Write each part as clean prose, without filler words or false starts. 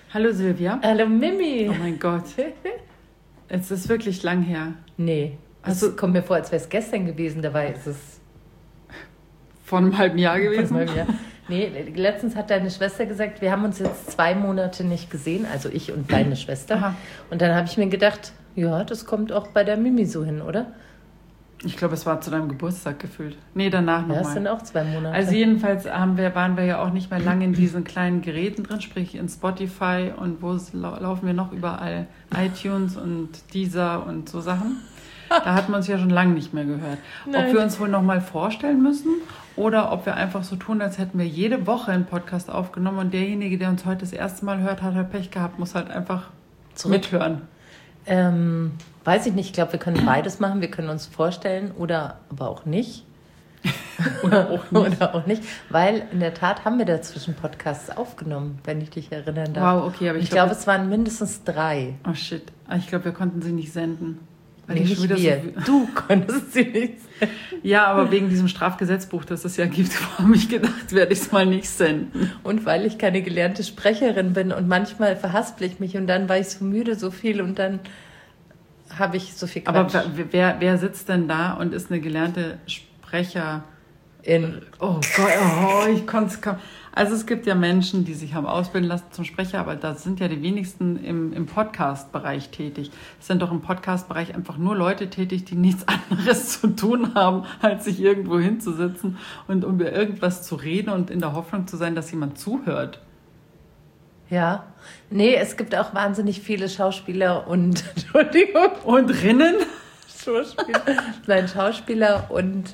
Hallo Silvia. Hallo Mimi. Oh mein Gott. Es ist wirklich lang her. Nee, es kommt mir vor, als wäre es gestern gewesen. Dabei ist es von einem halben Jahr gewesen. Von einem halben Jahr. Nee, letztens hat deine Schwester gesagt, wir haben uns jetzt 2 Monate nicht gesehen, also ich und deine Schwester. Aha. Und dann habe ich mir gedacht, ja, das kommt auch bei der Mimi so hin, oder? Ich glaube, es war zu deinem Geburtstag gefühlt. Nee, danach nochmal. Ja, es sind auch 2 Monate. Also jedenfalls waren wir ja auch nicht mehr lange in diesen kleinen Geräten drin, sprich in Spotify und wo laufen wir noch überall? iTunes und Deezer und so Sachen. Da hat man uns ja schon lange nicht mehr gehört. Nein. Ob wir uns wohl nochmal vorstellen müssen oder ob wir einfach so tun, als hätten wir jede Woche einen Podcast aufgenommen und derjenige, der uns heute das erste Mal hört, hat halt Pech gehabt, muss halt einfach mithören. Weiß ich nicht, ich glaube, wir können beides machen. Wir können uns vorstellen oder aber auch nicht. Oder auch nicht. Weil in der Tat haben wir dazwischen Podcasts aufgenommen, wenn ich dich erinnern darf. Wow, okay, aber ich glaube, es waren mindestens 3. Oh shit, ich glaube, wir konnten sie nicht senden. Weil nicht wir. Du konntest sie nicht senden. Ja, aber wegen diesem Strafgesetzbuch, das es ja gibt, habe ich gedacht, werde ich es mal nicht senden. Und weil ich keine gelernte Sprecherin bin und manchmal verhaspel ich mich und dann war ich so müde, so viel und dann habe ich so viel Quatsch. Aber wer sitzt denn da und ist eine gelernte Sprecherin? Oh Gott, ich konnte es kaum. Also es gibt ja Menschen, die sich haben ausbilden lassen zum Sprecher, aber da sind ja die wenigsten im Podcast-Bereich tätig. Es sind doch im Podcast-Bereich einfach nur Leute tätig, die nichts anderes zu tun haben, als sich irgendwo hinzusitzen und um über irgendwas zu reden und in der Hoffnung zu sein, dass jemand zuhört. Ja, nee, es gibt auch wahnsinnig viele Schauspieler und, Entschuldigung. Und Rinnen? Schauspieler und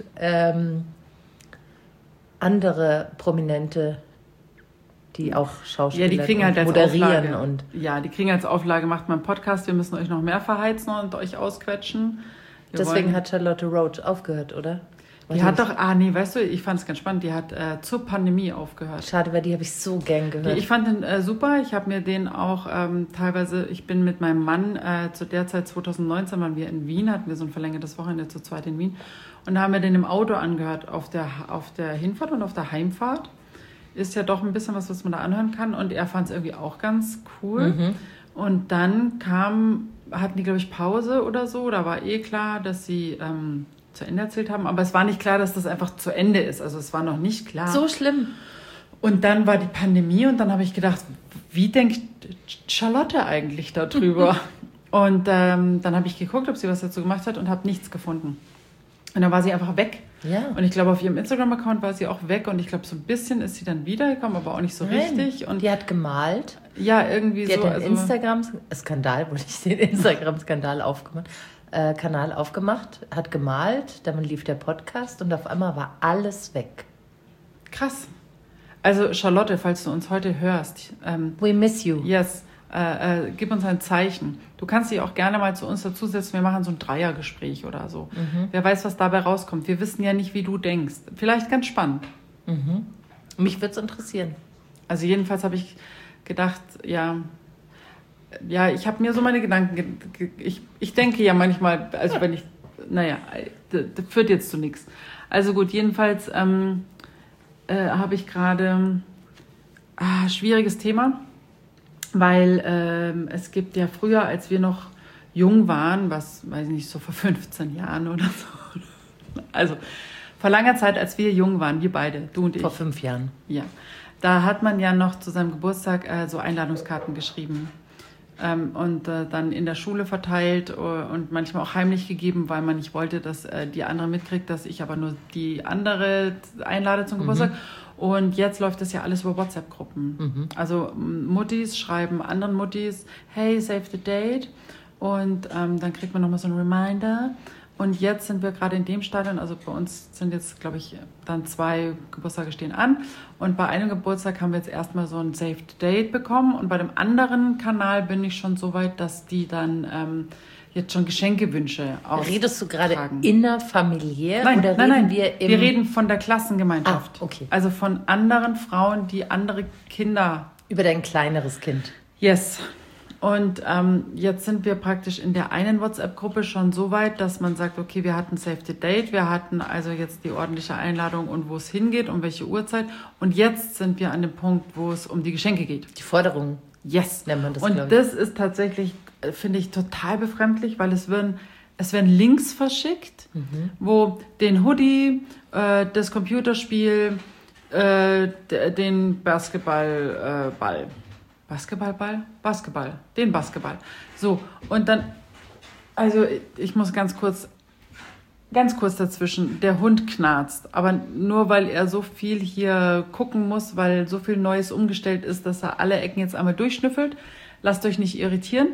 andere Prominente, die auch Schauspieler die kriegen halt als moderieren. Auflage, die kriegen als Auflage, macht mal einen Podcast, wir müssen euch noch mehr verheizen und euch ausquetschen. Deswegen hat Charlotte Roach aufgehört, oder? Die hat doch, weißt du, ich fand es ganz spannend, die hat zur Pandemie aufgehört. Schade, weil die habe ich so gern gehört. Ich fand den super, ich habe mir den auch teilweise, ich bin mit meinem Mann, zu der Zeit 2019 waren wir in Wien, hatten wir so ein verlängertes Wochenende zu zweit in Wien und da haben wir den im Auto angehört, auf der Hinfahrt und auf der Heimfahrt. Ist ja doch ein bisschen was man da anhören kann und er fand es irgendwie auch ganz cool. Mhm. Und dann hatten die, glaube ich, Pause oder so, da war klar, dass sie zu Ende erzählt haben, aber es war nicht klar, dass das einfach zu Ende ist. Also es war noch nicht klar. So schlimm. Und dann war die Pandemie und dann habe ich gedacht, wie denkt Charlotte eigentlich darüber? Und dann habe ich geguckt, ob sie was dazu gemacht hat und habe nichts gefunden. Und dann war sie einfach weg. Ja. Und ich glaube, auf ihrem Instagram-Account war sie auch weg und ich glaube, so ein bisschen ist sie dann wiedergekommen, aber auch nicht so richtig. Und die hat gemalt. Ja, irgendwie die so. Die hat den Instagram-Skandal, wurde ich den Instagram-Skandal aufgemacht. Kanal aufgemacht, hat gemalt, dann lief der Podcast und auf einmal war alles weg. Krass. Also Charlotte, falls du uns heute hörst. We miss you. Yes. Gib uns ein Zeichen. Du kannst dich auch gerne mal zu uns dazusetzen. Wir machen so ein Dreiergespräch oder so. Mhm. Wer weiß, was dabei rauskommt. Wir wissen ja nicht, wie du denkst. Vielleicht ganz spannend. Mhm. Mich würde es interessieren. Also jedenfalls habe ich gedacht, ja, ich habe mir so meine Gedanken, ich denke ja manchmal, also wenn ich, das führt jetzt zu nichts. Also gut, jedenfalls habe ich gerade schwieriges Thema, weil es gibt ja früher, als wir noch jung waren, was, weiß ich nicht, so vor 15 Jahren oder so, also vor langer Zeit, als wir jung waren, wir beide, du und ich. Vor 5 Jahren. Ja, da hat man ja noch zu seinem Geburtstag so Einladungskarten geschrieben. Und dann in der Schule verteilt und manchmal auch heimlich gegeben, weil man nicht wollte, dass die andere mitkriegt, dass ich aber nur die andere einlade zum Geburtstag. Und jetzt läuft das ja alles über WhatsApp-Gruppen. Mhm. Also Muttis schreiben anderen Muttis, hey, save the date. Und dann kriegt man nochmal so einen Reminder. Und jetzt sind wir gerade in dem Stadion, also bei uns sind jetzt, glaube ich, dann 2 Geburtstage stehen an. Und bei einem Geburtstag haben wir jetzt erstmal so ein Saved Date bekommen. Und bei dem anderen Kanal bin ich schon so weit, dass die dann jetzt schon Geschenkewünsche austragen. Redest du gerade innerfamiliär? Nein, oder nein, wir reden von der Klassengemeinschaft. Okay. Also von anderen Frauen, die andere Kinder... Über dein kleineres Kind. Yes. Und jetzt sind wir praktisch in der einen WhatsApp-Gruppe schon so weit, dass man sagt, okay, wir hatten Save the Date, wir hatten also jetzt die ordentliche Einladung und wo es hingeht, um welche Uhrzeit. Und jetzt sind wir an dem Punkt, wo es um die Geschenke geht. Die Forderungen. Yes. Nennt man das, und das ist tatsächlich, finde ich, total befremdlich, weil es werden Links verschickt, wo den Hoodie, das Computerspiel, den Basketball. So, und dann, also ich muss ganz kurz dazwischen, der Hund knarzt, aber nur weil er so viel hier gucken muss, weil so viel Neues umgestellt ist, dass er alle Ecken jetzt einmal durchschnüffelt. Lasst euch nicht irritieren,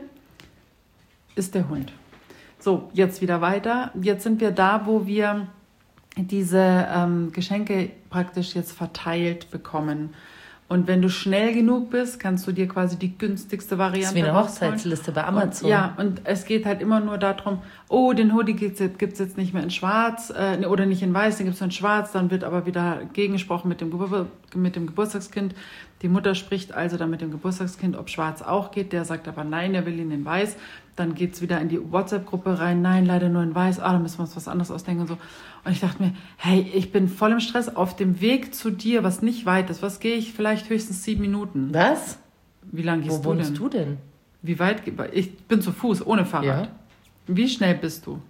ist der Hund. So, jetzt wieder weiter. Jetzt sind wir da, wo wir diese Geschenke praktisch jetzt verteilt bekommen. Und wenn du schnell genug bist, kannst du dir quasi die günstigste Variante das ist wie eine Hochzeitsliste bei Amazon. Und es geht halt immer nur darum, den Hoodie gibt's jetzt nicht mehr in schwarz oder nicht in weiß, den gibt's nur in schwarz. Dann wird aber wieder gegengesprochen mit dem Geburtstagskind. Die Mutter spricht also dann mit dem Geburtstagskind, ob schwarz auch geht. Der sagt aber nein, er will ihn in weiß. Dann geht's wieder in die WhatsApp-Gruppe rein. Nein, leider nur in weiß. Da müssen wir uns was anderes ausdenken und so. Und ich dachte mir, hey, ich bin voll im Stress auf dem Weg zu dir, was nicht weit ist. Was gehe ich? Vielleicht höchstens 7 Minuten. Was? Wie lange gehst Wo wohnst du denn? Wie weit? Ich bin zu Fuß, ohne Fahrrad. Ja. Wie schnell bist du?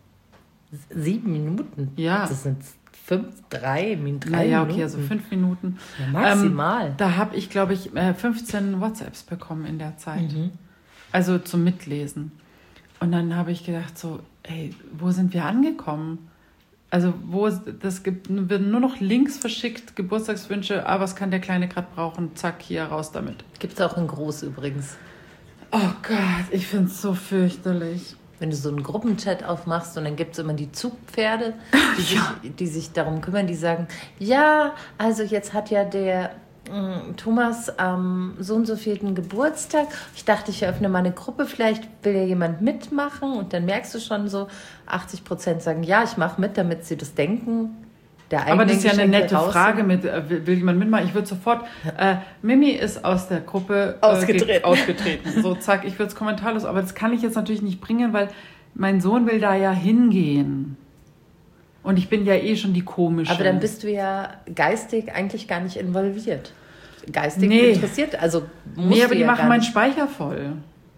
7 Minuten? Ja. Das sind 3 Minuten. Naja, okay, also 5 Minuten. Ja, maximal. Da habe ich, glaube ich, 15 WhatsApps bekommen in der Zeit. Also zum Mitlesen. Und dann habe ich gedacht so, ey, wo sind wir angekommen? Also werden nur noch Links verschickt, Geburtstagswünsche, was kann der Kleine gerade brauchen, zack, hier, raus damit. Gibt es auch in groß übrigens. Oh Gott, ich finde es so fürchterlich. Wenn du so einen Gruppenchat aufmachst und dann gibt es immer die Zugpferde, die sich darum kümmern, die sagen, ja, also jetzt hat ja der Thomas am so und so vierten Geburtstag. Ich dachte, ich eröffne mal eine Gruppe, vielleicht will ja jemand mitmachen. Und dann merkst du schon so, 80% sagen, ja, ich mache mit, damit sie das denken. Aber das ist ja eine nette Frage mit, will jemand mitmachen? Ich würde sofort, Mimi ist aus der Gruppe ausgetreten. So, zack, ich würde es kommentarlos, aber das kann ich jetzt natürlich nicht bringen, weil mein Sohn will da ja hingehen. Und ich bin ja eh schon die Komische. Aber dann bist du ja geistig eigentlich gar nicht involviert. Geistig interessiert, also musst aber die machen meinen Speicher voll.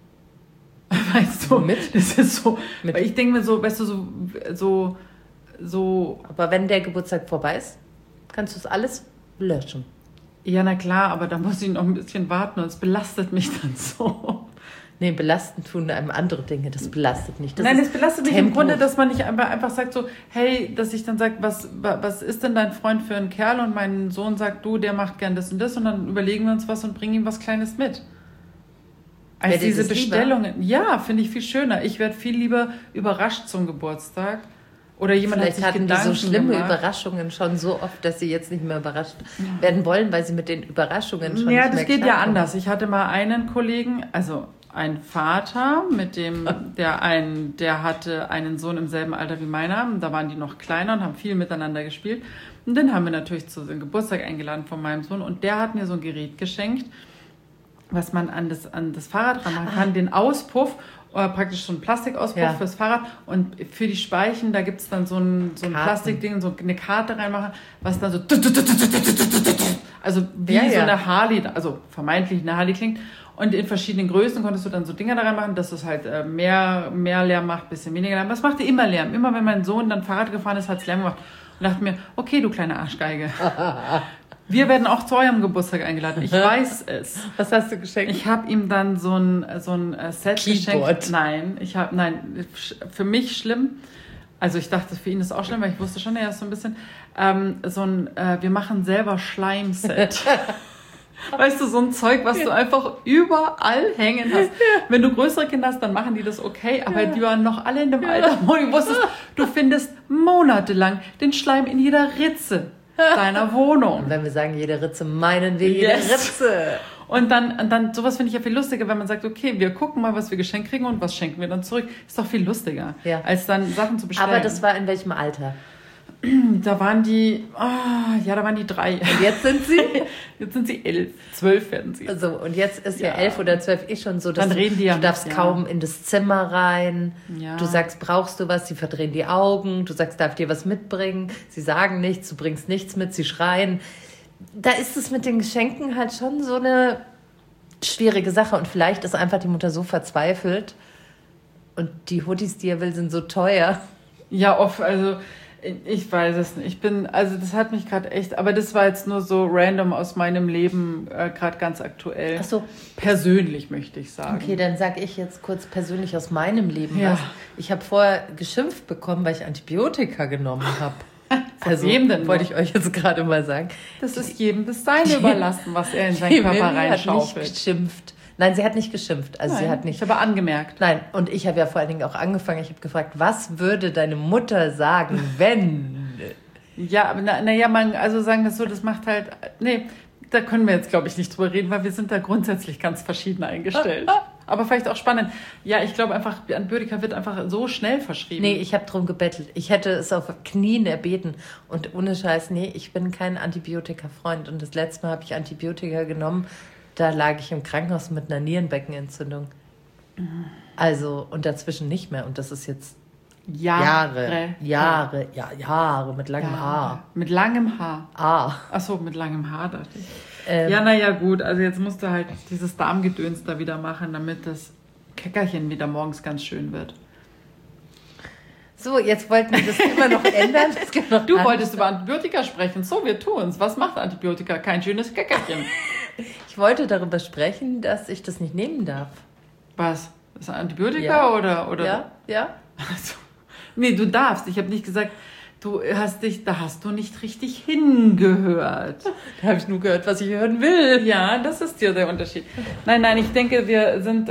Weißt du? Mit? Das ist so, weil ich denke mir so, weißt du, so. Aber wenn der Geburtstag vorbei ist, kannst du es alles löschen. Ja, na klar, aber da muss ich noch ein bisschen warten und es belastet mich dann so. Nee, belasten tun einem andere Dinge. Das belastet nicht. Nein, es belastet mich im Grunde, dass man nicht einfach sagt so, hey, dass ich dann sage, was ist denn dein Freund für ein Kerl? Und mein Sohn sagt, der macht gern das und das. Und dann überlegen wir uns was und bringen ihm was Kleines mit. Als diese Bestellungen. Ja, finde ich viel schöner. Ich werde viel lieber überrascht zum Geburtstag. Oder jemand Vielleicht hat sich hatten Gedanken die so schlimme gemacht. Überraschungen schon so oft, dass sie jetzt nicht mehr überrascht werden wollen, weil sie mit den Überraschungen schon nicht mehr das geht ja anders. Ich hatte mal einen Kollegen, also ein Vater, der hatte einen Sohn im selben Alter wie meiner. Da waren die noch kleiner und haben viel miteinander gespielt. Und den haben wir natürlich zu seinem Geburtstag eingeladen von meinem Sohn. Und der hat mir so ein Gerät geschenkt, was man an das Fahrrad dran machen kann. Den Auspuff, praktisch so ein Plastikauspuff fürs Fahrrad. Und für die Speichen, da gibt es dann so ein Plastikding, so eine Karte reinmachen, was dann so also wie so eine Harley, also vermeintlich eine Harley klingt. Und in verschiedenen Größen konntest du dann so Dinger da reinmachen, dass es halt mehr Lärm macht, bisschen weniger Lärm. Das machte immer Lärm. Immer wenn mein Sohn dann Fahrrad gefahren ist, hat es Lärm gemacht. Und dachte mir, okay, du kleine Arschgeige. Wir werden auch zu eurem Geburtstag eingeladen. Ich weiß es. Was hast du geschenkt? Ich habe ihm dann so ein Set Keyboard. geschenkt. Nein, für mich schlimm. Also ich dachte, für ihn ist es auch schlimm, weil ich wusste schon, er ist so ein bisschen wir machen selber Schleimset. Weißt du, so ein Zeug, was du einfach überall hängen hast. Wenn du größere Kinder hast, dann machen die das okay, aber die waren noch alle in dem Alter, wo du wusstest, du findest monatelang den Schleim in jeder Ritze deiner Wohnung. Und wenn wir sagen, jede Ritze, meinen wir jede Ritze. Und dann sowas finde ich ja viel lustiger, wenn man sagt, okay, wir gucken mal, was wir geschenkt kriegen und was schenken wir dann zurück. Ist doch viel lustiger, als dann Sachen zu bestellen. Aber das war in welchem Alter? Da waren die 3. Und jetzt sind sie? Jetzt sind sie 11. 12 werden sie. Also, und jetzt ist ja 11 oder 12 schon so, dass dann reden die du darfst kaum in das Zimmer rein. Ja. Du sagst, brauchst du was? Sie verdrehen die Augen. Du sagst, darf ich dir was mitbringen? Sie sagen nichts, du bringst nichts mit, sie schreien. Da ist es mit den Geschenken halt schon so eine schwierige Sache. Und vielleicht ist einfach die Mutter so verzweifelt und die Hoodies, die er will, sind so teuer. Ja, oft, also ich weiß es nicht. Also das hat mich gerade echt, aber das war jetzt nur so random aus meinem Leben, gerade ganz aktuell. Ach so. Persönlich möchte ich sagen. Okay, dann sage ich jetzt kurz persönlich aus meinem Leben was. Ich habe vorher geschimpft bekommen, weil ich Antibiotika genommen habe. Also, wem denn wollte ich euch jetzt gerade mal sagen. Das ist jedem das Seine überlassen, was er in seinen Körper reinschaufelt. Hat nicht geschimpft. Nein, sie hat nicht geschimpft. Also Nein, sie hat nicht. Ich habe angemerkt. Nein, und ich habe ja vor allen Dingen auch angefangen. Ich habe gefragt, was würde deine Mutter sagen, wenn? Ja, aber also sagen wir es so, das macht halt, nee, da können wir jetzt, glaube ich, nicht drüber reden, weil wir sind da grundsätzlich ganz verschieden eingestellt. Aber vielleicht auch spannend. Ja, ich glaube einfach, Antibiotika wird einfach so schnell verschrieben. Nee, ich habe drum gebettelt. Ich hätte es auf Knien erbeten. Und ohne Scheiß, nee, ich bin kein Antibiotika-Freund. Und das letzte Mal habe ich Antibiotika genommen. Da lag ich im Krankenhaus mit einer Nierenbeckenentzündung. Also, und dazwischen nicht mehr. Und das ist jetzt Jahre mit langem Haar. Mit langem Haar. Ach so, mit langem Haar, dachte ich. Gut, also jetzt musst du halt dieses Darmgedöns da wieder machen, damit das Käckerchen wieder morgens ganz schön wird. So, jetzt wollten wir das immer noch ändern. Du wolltest über Antibiotika sprechen. So, wir tun's. Was macht Antibiotika? Kein schönes Käckerchen. Ich wollte darüber sprechen, dass ich das nicht nehmen darf. Was? Ist das Antibiotika oder? Ja. Also, nee, du darfst. Ich habe nicht gesagt, da hast du nicht richtig hingehört. Da habe ich nur gehört, was ich hören will. Ja, das ist ja der Unterschied. Nein, ich denke, wir sind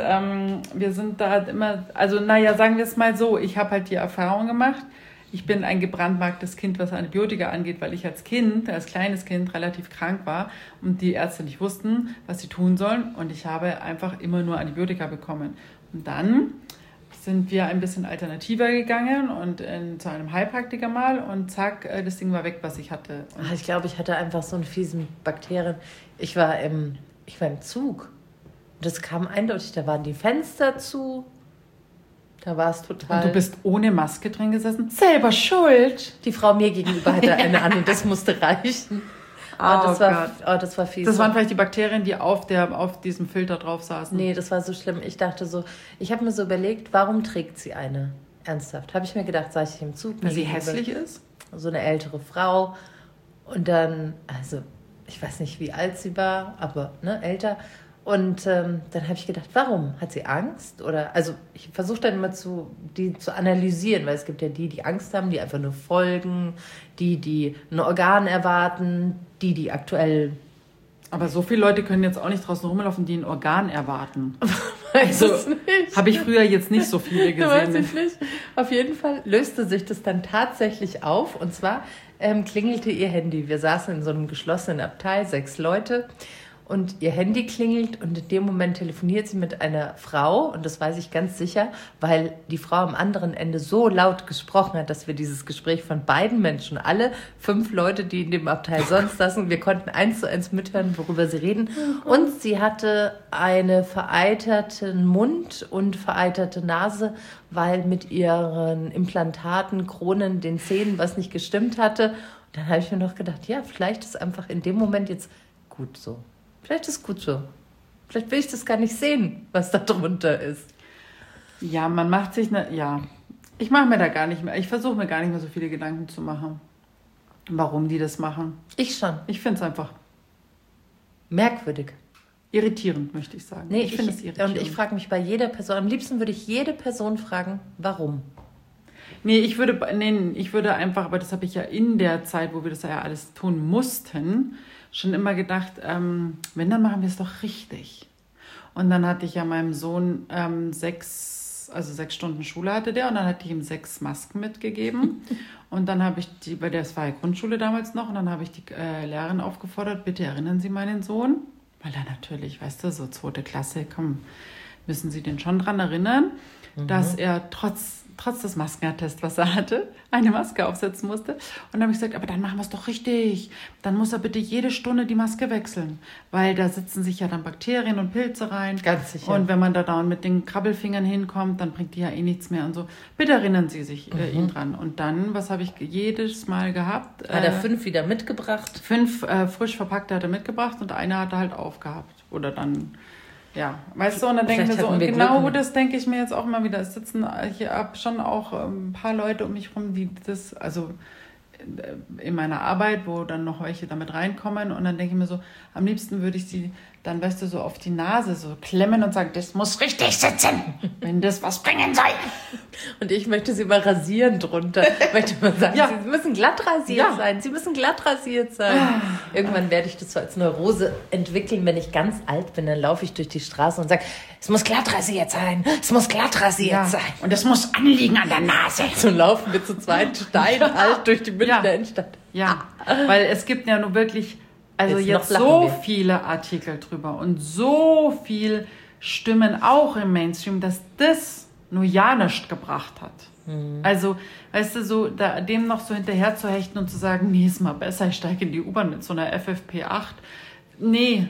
da immer, also sagen wir es mal so, ich habe halt die Erfahrung gemacht, ich bin ein gebrandmarktes Kind, was Antibiotika angeht, weil ich als kleines Kind relativ krank war und die Ärzte nicht wussten, was sie tun sollen und ich habe einfach immer nur Antibiotika bekommen. Und dann sind wir ein bisschen alternativer gegangen und zu einem Heilpraktiker mal und zack, das Ding war weg, was ich hatte. Und ich glaube, ich hatte einfach so einen fiesen Bakterien. Ich war im Zug. Das kam eindeutig, da waren die Fenster zu. Da war es total... Und du bist ohne Maske drin gesessen? Selber schuld! Die Frau mir gegenüber hatte eine an und das musste reichen. Das war fies. Das waren vielleicht die Bakterien, die auf diesem Filter drauf saßen. Nee, das war so schlimm. Ich dachte so, ich habe mir so überlegt, warum trägt sie eine? Ernsthaft. Habe ich mir gedacht, saß ich im Zug. Weil sie hässlich ist? So eine ältere Frau. Und dann, also, ich weiß nicht, wie alt sie war, aber älter. Und dann habe ich gedacht, warum? Hat sie Angst? Oder, also ich versuche dann immer die zu analysieren, weil es gibt ja die Angst haben, die einfach nur folgen, die ein Organ erwarten, die aktuell... Aber so viele Leute können jetzt auch nicht draußen rumlaufen, die ein Organ erwarten. Also habe ich früher jetzt nicht so viele gesehen. Weiß ich nicht. Auf jeden Fall löste sich das dann tatsächlich auf. Und zwar klingelte ihr Handy. Wir saßen in so einem geschlossenen Abteil, 6 Leute. Und ihr Handy klingelt und in dem Moment telefoniert sie mit einer Frau. Und das weiß ich ganz sicher, weil die Frau am anderen Ende so laut gesprochen hat, dass wir dieses Gespräch von beiden Menschen, alle 5 Leute, die in dem Abteil sonst saßen, wir konnten 1:1 mithören, worüber sie reden. Und sie hatte einen vereiterten Mund und vereiterte Nase, weil mit ihren Implantaten, Kronen, den Zähnen was nicht gestimmt hatte. Und dann habe ich mir noch gedacht, ja, vielleicht ist einfach in dem Moment jetzt gut so. Vielleicht ist es gut so. Vielleicht will ich das gar nicht sehen, was da drunter ist. Ja, man macht sich... Ich mache mir da gar nicht mehr... Ich versuche mir gar nicht mehr so viele Gedanken zu machen, warum die das machen. Ich schon. Ich finde es einfach... merkwürdig. Irritierend, möchte ich sagen. Nee, ich finde es irritierend. Und ich frage mich bei jeder Person... Am liebsten würde ich jede Person fragen, warum? Nee, ich würde einfach... Aber das habe ich ja in der Zeit, wo wir das ja alles tun mussten... schon immer gedacht, wenn, dann machen wir es doch richtig. Und dann hatte ich ja meinem Sohn 6 Stunden Schule hatte der und dann hatte ich ihm 6 Masken mitgegeben. Und dann habe ich weil das war ja Grundschule damals noch, und dann habe ich die Lehrerin aufgefordert, bitte erinnern Sie meinen Sohn, weil er natürlich, weißt du, so 2. Klasse, müssen Sie den schon dran erinnern, dass er trotz des Maskenattests, was er hatte, eine Maske aufsetzen musste. Und dann habe ich gesagt, aber dann machen wir es doch richtig. Dann muss er bitte jede Stunde die Maske wechseln, weil da sitzen sich ja dann Bakterien und Pilze rein. Ganz sicher. Und wenn man da dauernd mit den Krabbelfingern hinkommt, dann bringt die ja eh nichts mehr und so. Bitte erinnern Sie sich ihn dran. Und dann, was habe ich jedes Mal gehabt? Hat er 5 wieder mitgebracht? 5 frisch verpackte hat er mitgebracht und eine hat er halt aufgehabt. Oder dann Ja, weißt du, und dann denke ich mir so, und genau das denke ich mir jetzt auch mal wieder. Es sitzen hier schon auch ein paar Leute um mich rum, die das, also in meiner Arbeit, wo dann noch welche damit reinkommen, und dann denke ich mir so, am liebsten würde ich sie dann, weißt du, so auf die Nase so klemmen und sagen, das muss richtig sitzen, wenn das was bringen soll. Und ich möchte sie mal rasieren drunter. Ich möchte mal sagen, sie müssen glatt rasiert sein. Sie müssen glatt rasiert sein. Irgendwann werde ich das so als Neurose entwickeln, wenn ich ganz alt bin, dann laufe ich durch die Straße und sage, es muss glatt rasiert sein. Es muss glatt rasiert sein. Und es muss anliegen an der Nase. So laufen wir zu zweit steinalt durch die Münchner Innenstadt. Ja, weil es gibt ja nur wirklich, also jetzt so viele Artikel drüber und so viel Stimmen auch im Mainstream, dass das nur ja nichts gebracht hat. Also, weißt du, so dem noch so hinterher zu hechten und zu sagen, nee, ist mal besser, ich steige in die U-Bahn mit so einer FFP8. Nee,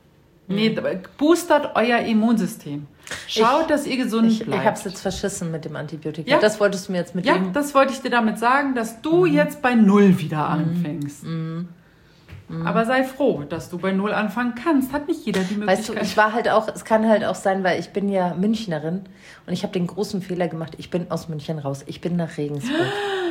boostert euer Immunsystem. Schaut, dass ihr gesund bleibt. Ich habe es jetzt verschissen mit dem Antibiotika. Ja. Das wolltest du mir jetzt mit dem... Ja, das wollte ich dir damit sagen, dass du jetzt bei 0 wieder anfängst. Aber sei froh, dass du bei 0 anfangen kannst. Hat nicht jeder die Möglichkeit. Weißt du, ich war halt auch, es kann halt auch sein, weil ich bin ja Münchnerin und ich habe den großen Fehler gemacht, ich bin aus München raus. Ich bin nach Regensburg.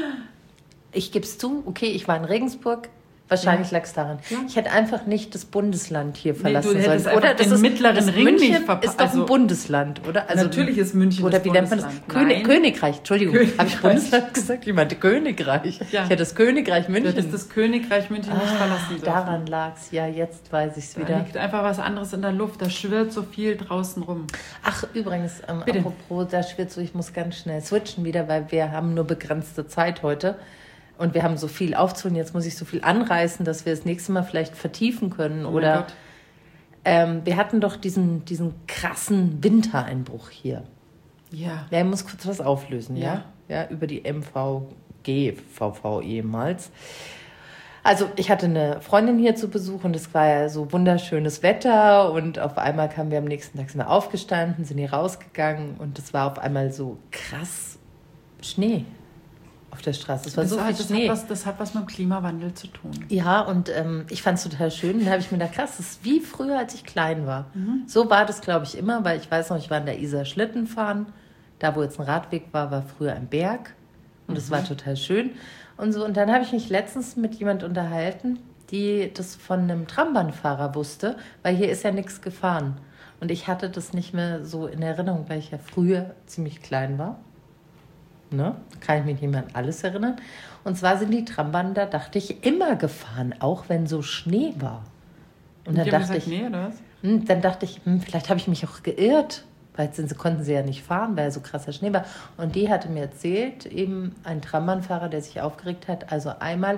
Ich gebe es zu, okay, ich war in Regensburg. Wahrscheinlich lag es daran. Ja. Ich hätte einfach nicht das Bundesland hier verlassen sollen. Oder das ist mittleren Ring München nicht verpasst. Ist doch ein Bundesland, oder? Also natürlich ist München oder das Bundesland. Oder wie nennt man das? Königreich, Entschuldigung. Habe ich Bundesland gesagt? Ich meinte Königreich. Ja. Ich hätte das Königreich München. Du hättest das Königreich München nicht verlassen dürfen. Daran lag es. Ja, jetzt weiß ich es wieder. Da liegt einfach was anderes in der Luft. Da schwirrt so viel draußen rum. Ach, übrigens, apropos, da schwirrt so, ich muss ganz schnell switchen wieder, weil wir haben nur begrenzte Zeit heute. Und wir haben so viel aufzuholen, jetzt muss ich so viel anreißen, dass wir das nächste Mal vielleicht vertiefen können. Oder wir hatten doch diesen krassen Wintereinbruch hier. Ja. Ja, ich muss kurz was auflösen, ja? Ja, über die MVG, VV ehemals. Also ich hatte eine Freundin hier zu Besuch und es war ja so wunderschönes Wetter und auf einmal kamen wir am nächsten Tag, sind wir aufgestanden, sind hier rausgegangen und es war auf einmal so krass Schnee auf der Straße. Es war so viel Schnee. Das hat was mit dem Klimawandel zu tun. Ja, und ich fand es total schön. Da habe ich mir gedacht, krass, das ist wie früher, als ich klein war. So war das, glaube ich, immer, weil ich weiß noch, ich war in der Isar Schlitten fahren. Da, wo jetzt ein Radweg war, war früher ein Berg. Und das war total schön. Und so, und dann habe ich mich letztens mit jemand unterhalten, die das von einem Trambahnfahrer wusste, weil hier ist ja nichts gefahren. Und ich hatte das nicht mehr so in Erinnerung, weil ich ja früher ziemlich klein war. Ne? Kann ich mich nicht mehr an alles erinnern. Und zwar sind die Trambahnen, da dachte ich, immer gefahren, auch wenn so Schnee war. Und dann dachte ich, nee, oder was? Dann dachte ich, vielleicht habe ich mich auch geirrt, weil konnten sie ja nicht fahren, weil so krasser Schnee war. Und die hatte mir erzählt, eben ein Trambahnfahrer, der sich aufgeregt hat, also einmal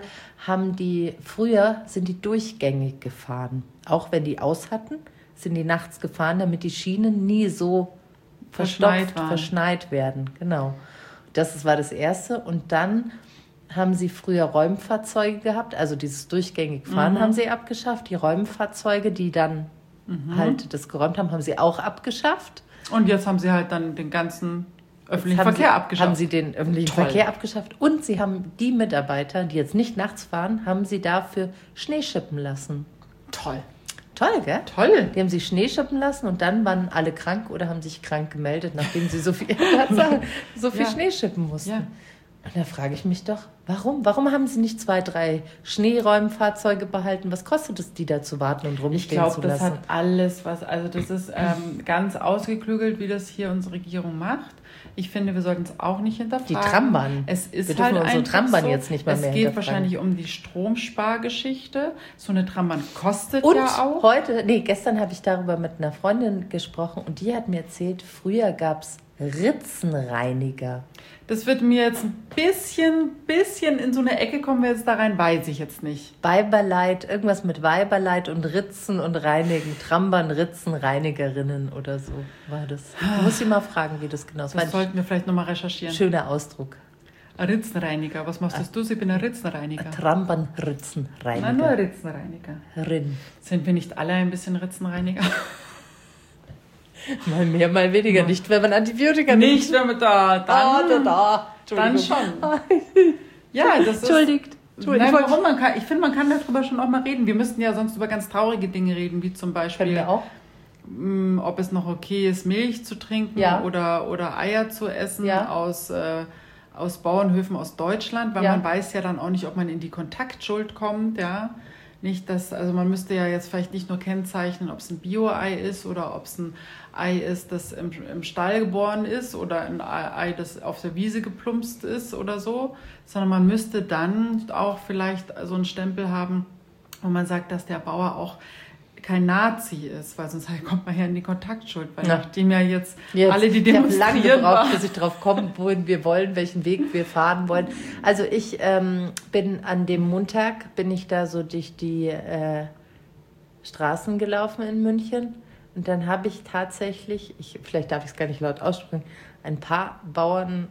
früher sind die durchgängig gefahren. Auch wenn die aus hatten, sind die nachts gefahren, damit die Schienen nie so verschneit werden. Genau. Das war das Erste. Und dann haben sie früher Räumfahrzeuge gehabt, also dieses durchgängig Fahren haben sie abgeschafft. Die Räumfahrzeuge, die dann halt das geräumt haben, haben sie auch abgeschafft. Und jetzt haben sie halt dann den ganzen öffentlichen Verkehr abgeschafft. Haben sie den öffentlichen Verkehr abgeschafft. Und sie haben die Mitarbeiter, die jetzt nicht nachts fahren, haben sie dafür Schnee schippen lassen. Toll. Toll, gell? Toll. Die haben sich Schnee schippen lassen und dann waren alle krank oder haben sich krank gemeldet, nachdem sie so viel Schnee schippen mussten. Ja. Und da frage ich mich doch, warum? Warum haben sie nicht 2, 3 Schneeräumfahrzeuge behalten? Was kostet es, die da zu warten und rumstehen zu lassen? Ich glaube, das hat alles also das ist ganz ausgeklügelt, wie das hier unsere Regierung macht. Ich finde, wir sollten es auch nicht hinterfragen. Die Trambahn. Es ist wir dürfen unsere Trambahn jetzt nicht mehr hinterfragen. Es geht wahrscheinlich um die Stromspargeschichte. So eine Trambahn kostet und ja auch. Gestern habe ich darüber mit einer Freundin gesprochen und die hat mir erzählt, früher gab es Ritzenreiniger. Das wird mir jetzt ein bisschen in so eine Ecke kommen wir jetzt da rein, weiß ich jetzt nicht. Weiberleit, irgendwas mit Weiberleit und Ritzen und Reinigen. Trambahn, Ritzenreinigerinnen oder so war das. Ich muss sie mal fragen, wie das genau ist. Das sollten wir vielleicht nochmal recherchieren. Schöner Ausdruck. Ein Ritzenreiniger. Was machst du? Ich bin ein Ritzenreiniger. Trambahn-Ritzenreiniger. Nein, nur Ritzenreiniger. Sind wir nicht alle ein bisschen Ritzenreiniger? Mal mehr, mal weniger. Ja. Nicht, wenn man Antibiotika nimmt. Nicht, wenn man dann schon. Ja, das ist... Entschuldigt. Nein, warum? Ich finde, man kann darüber schon auch mal reden. Wir müssten ja sonst über ganz traurige Dinge reden, wie zum Beispiel... Können wir auch? ob es noch okay ist, Milch zu trinken oder Eier zu essen aus Bauernhöfen aus Deutschland, weil man weiß ja dann auch nicht, ob man in die Kontaktschuld kommt, ja. Nicht, also man müsste ja jetzt vielleicht nicht nur kennzeichnen, ob es ein Bio-Ei ist oder ob es ein Ei ist, das im Stall geboren ist oder ein Ei, das auf der Wiese geplumpst ist oder so, sondern man müsste dann auch vielleicht so einen Stempel haben, wo man sagt, dass der Bauer auch kein Nazi ist, weil sonst kommt man ja in die Kontaktschuld, weil nachdem ja jetzt alle, die demonstrieren... Ich habe lange gebraucht, bis ich drauf komme, wohin wir wollen, welchen Weg wir fahren wollen. Also ich bin an dem Montag, bin ich da so durch die Straßen gelaufen in München und dann habe ich tatsächlich, vielleicht darf ich es gar nicht laut aussprechen, ein paar Bauern...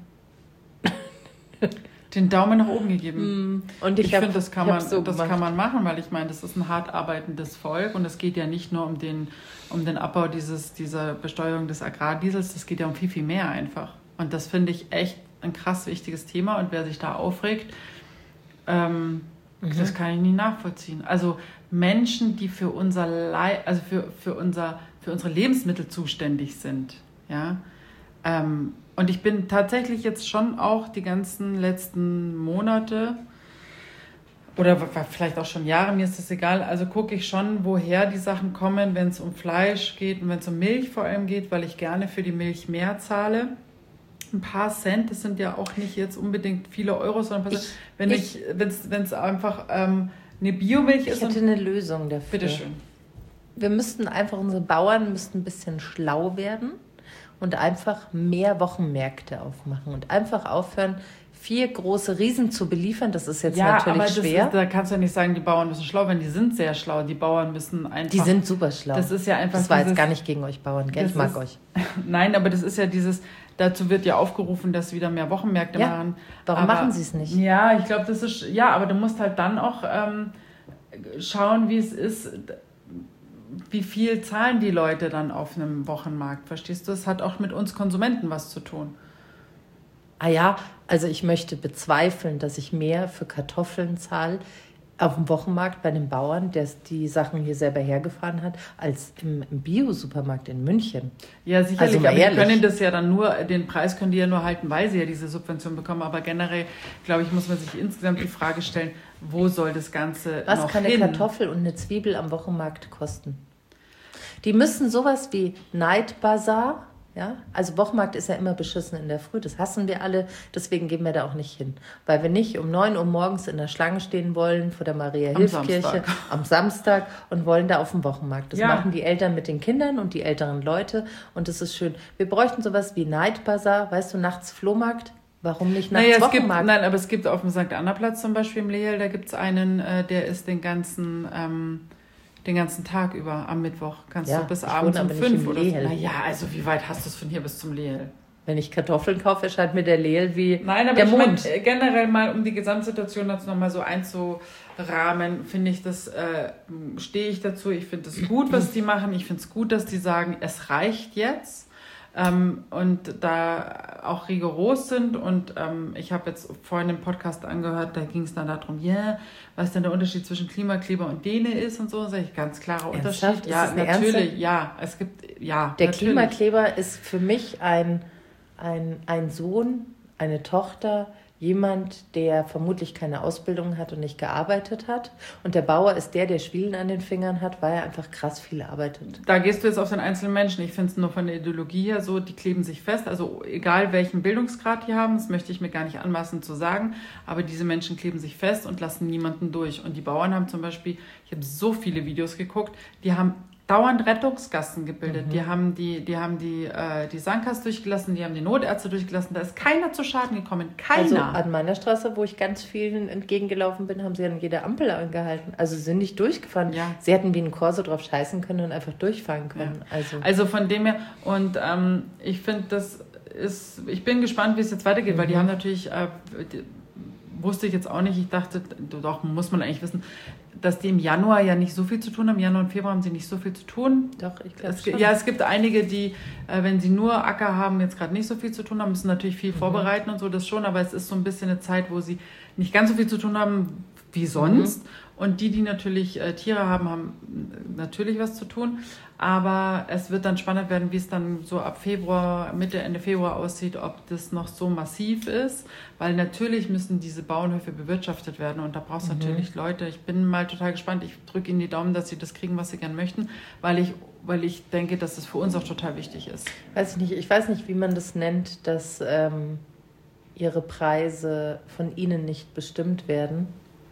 den Daumen nach oben gegeben. Und ich finde, das kann man machen, weil ich meine, das ist ein hart arbeitendes Volk und es geht ja nicht nur um den Abbau dieser Besteuerung des Agrardiesels, das geht ja um viel, viel mehr einfach. Und das finde ich echt ein krass wichtiges Thema und wer sich da aufregt, das kann ich nicht nachvollziehen. Also Menschen, die für unser für unsere Lebensmittel zuständig sind, ja, und ich bin tatsächlich jetzt schon auch die ganzen letzten Monate oder vielleicht auch schon Jahre, mir ist das egal, also gucke ich schon, woher die Sachen kommen, wenn es um Fleisch geht und wenn es um Milch vor allem geht, weil ich gerne für die Milch mehr zahle. Ein paar Cent, das sind ja auch nicht jetzt unbedingt viele Euro, sondern wenn es einfach eine Biomilch ist. Ich hätte eine Lösung dafür. Bitteschön. Unsere Bauern müssten ein bisschen schlau werden. Und einfach mehr Wochenmärkte aufmachen und einfach aufhören, 4 große Riesen zu beliefern. Das ist jetzt natürlich schwer. Da kannst du ja nicht sagen, die Bauern müssen schlau werden. Die sind sehr schlau. Die Bauern müssen einfach... Die sind super schlau. Das ist ja einfach... Das war jetzt gar nicht gegen euch Bauern, gell? Ich mag euch. Nein, aber das ist ja dazu wird ja aufgerufen, dass wieder mehr Wochenmärkte machen. Warum machen sie es nicht? Ja, ich glaube, das ist... Ja, aber du musst halt dann auch schauen, wie es ist... Wie viel zahlen die Leute dann auf einem Wochenmarkt? Verstehst du? Das hat auch mit uns Konsumenten was zu tun. Ah ja, also ich möchte bezweifeln, dass ich mehr für Kartoffeln zahle auf dem Wochenmarkt bei einem Bauern, der die Sachen hier selber hergefahren hat, als im Bio-Supermarkt in München. Ja, sicherlich, also aber die können das ja dann den Preis können die ja nur halten, weil sie ja diese Subvention bekommen. Aber generell, glaube ich, muss man sich insgesamt die Frage stellen, wo soll das Ganze Was noch kann eine Kartoffel und eine Zwiebel am Wochenmarkt kosten? Die müssen sowas wie Night Bazaar, ja, also Wochenmarkt ist ja immer beschissen in der Früh, das hassen wir alle, deswegen gehen wir da auch nicht hin. Weil wir nicht um 9 Uhr morgens in der Schlange stehen wollen vor der Maria-Hilf-Kirche am Samstag und wollen da auf dem Wochenmarkt. Das machen die Eltern mit den Kindern und die älteren Leute und das ist schön. Wir bräuchten sowas wie Night Bazaar, weißt du, nachts Flohmarkt. Warum nicht nachts Wochenmarkt? Aber es gibt auf dem St. Anna-Platz zum Beispiel im Lehel, da gibt es einen, der ist den ganzen Tag über am Mittwoch. Kannst du bis abends um 5 oder so. Naja, also wie weit hast du es von hier bis zum Lehel? Wenn ich Kartoffeln kaufe, erscheint mir der Lehel wie Nein, aber der Mond. Generell mal, um die Gesamtsituation dazu nochmal so einzurahmen, finde ich das, stehe ich dazu. Ich finde es gut, was die machen. Ich finde es gut, dass die sagen, es reicht jetzt. Und da auch rigoros sind und ich habe jetzt vorhin den Podcast angehört, da ging es dann darum, was denn der Unterschied zwischen Klimakleber und Dene ist und so, sage ich, ganz klarer Unterschied. Ja, natürlich, es gibt, Der natürlich. Klimakleber ist für mich ein Sohn, eine Tochter, jemand, der vermutlich keine Ausbildung hat und nicht gearbeitet hat. Und der Bauer ist der Schwielen an den Fingern hat, weil er einfach krass viel arbeitet. Da gehst du jetzt auf den einzelnen Menschen. Ich finde es nur von der Ideologie her so, die kleben sich fest. Also egal, welchen Bildungsgrad die haben, das möchte ich mir gar nicht anmaßen zu sagen, aber diese Menschen kleben sich fest und lassen niemanden durch. Und die Bauern haben zum Beispiel, ich habe so viele Videos geguckt, die haben dauernd Rettungsgassen gebildet. Die haben die Sankas durchgelassen, die haben die Notärzte durchgelassen. Da ist keiner zu Schaden gekommen. Keiner. Also an meiner Straße, wo ich ganz vielen entgegengelaufen bin, haben sie an jeder Ampel angehalten. Also sie sind nicht durchgefahren. Ja. Sie hätten wie ein Corso drauf scheißen können und einfach durchfahren können. Ja. Also von dem her. Und ich finde, ich bin gespannt, wie es jetzt weitergeht, weil die haben natürlich... wusste ich jetzt auch nicht. Ich dachte, doch, muss man eigentlich wissen, dass die im Januar ja nicht so viel zu tun haben. Im Januar und Februar haben sie nicht so viel zu tun. Doch, ich glaube schon. Ja, es gibt einige, die, wenn sie nur Acker haben, jetzt gerade nicht so viel zu tun haben, müssen natürlich viel vorbereiten und so, das schon. Aber es ist so ein bisschen eine Zeit, wo sie nicht ganz so viel zu tun haben wie sonst. Und die natürlich Tiere haben, haben natürlich was zu tun. Aber es wird dann spannend werden, wie es dann so ab Februar, Mitte, Ende Februar aussieht, ob das noch so massiv ist. Weil natürlich müssen diese Bauernhöfe bewirtschaftet werden und da brauchst du natürlich Leute. Ich bin mal total gespannt. Ich drücke ihnen die Daumen, dass sie das kriegen, was sie gerne möchten, weil ich denke, dass das für uns auch total wichtig ist. Ich weiß nicht, wie man das nennt, dass ihre Preise von ihnen nicht bestimmt werden.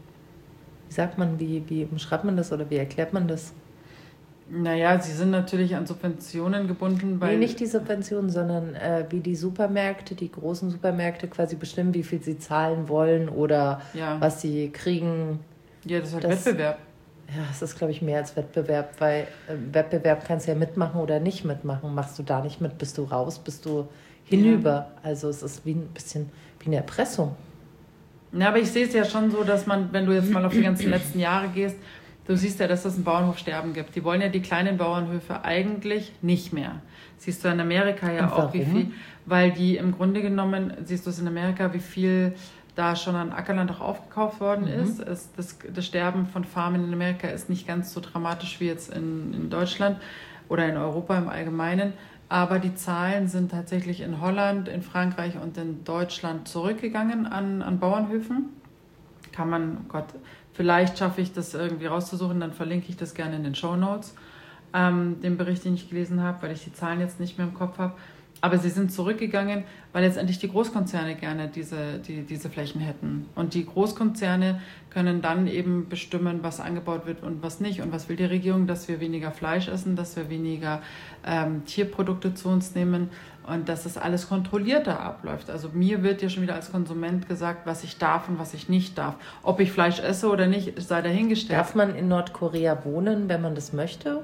Wie sagt man, wie umschreibt man das oder wie erklärt man das? Naja, sie sind natürlich an Subventionen gebunden. Weil nicht die Subventionen, sondern wie die Supermärkte, die großen Supermärkte quasi bestimmen, wie viel sie zahlen wollen oder was sie kriegen. Ja, das ist halt Wettbewerb. Ja, es ist, glaube ich, mehr als Wettbewerb, weil Wettbewerb kannst du ja mitmachen oder nicht mitmachen. Machst du da nicht mit, bist du raus, bist du hinüber. Ja. Also es ist wie ein bisschen wie eine Erpressung. Ja, aber ich sehe es ja schon so, dass man, wenn du jetzt mal auf die ganzen letzten Jahre gehst, du siehst ja, dass es ein Bauernhofsterben gibt. Die wollen ja die kleinen Bauernhöfe eigentlich nicht mehr. Siehst du in Amerika ja und auch, warum? Wie viel, weil die im Grunde genommen, siehst du es in Amerika, wie viel da schon an Ackerland auch aufgekauft worden ist. Das Sterben von Farmen in Amerika ist nicht ganz so dramatisch wie jetzt in Deutschland oder in Europa im Allgemeinen. Aber die Zahlen sind tatsächlich in Holland, in Frankreich und in Deutschland zurückgegangen an Bauernhöfen. Kann man, oh Gott, vielleicht schaffe ich das irgendwie rauszusuchen, dann verlinke ich das gerne in den Shownotes, den Bericht, den ich gelesen habe, weil ich die Zahlen jetzt nicht mehr im Kopf habe. Aber sie sind zurückgegangen, weil letztendlich die Großkonzerne gerne diese Flächen hätten. Und die Großkonzerne können dann eben bestimmen, was angebaut wird und was nicht. Und was will die Regierung? Dass wir weniger Fleisch essen, dass wir weniger Tierprodukte zu uns nehmen und dass das alles kontrollierter abläuft. Also mir wird ja schon wieder als Konsument gesagt, was ich darf und was ich nicht darf. Ob ich Fleisch esse oder nicht, sei dahingestellt. Darf man in Nordkorea wohnen, wenn man das möchte?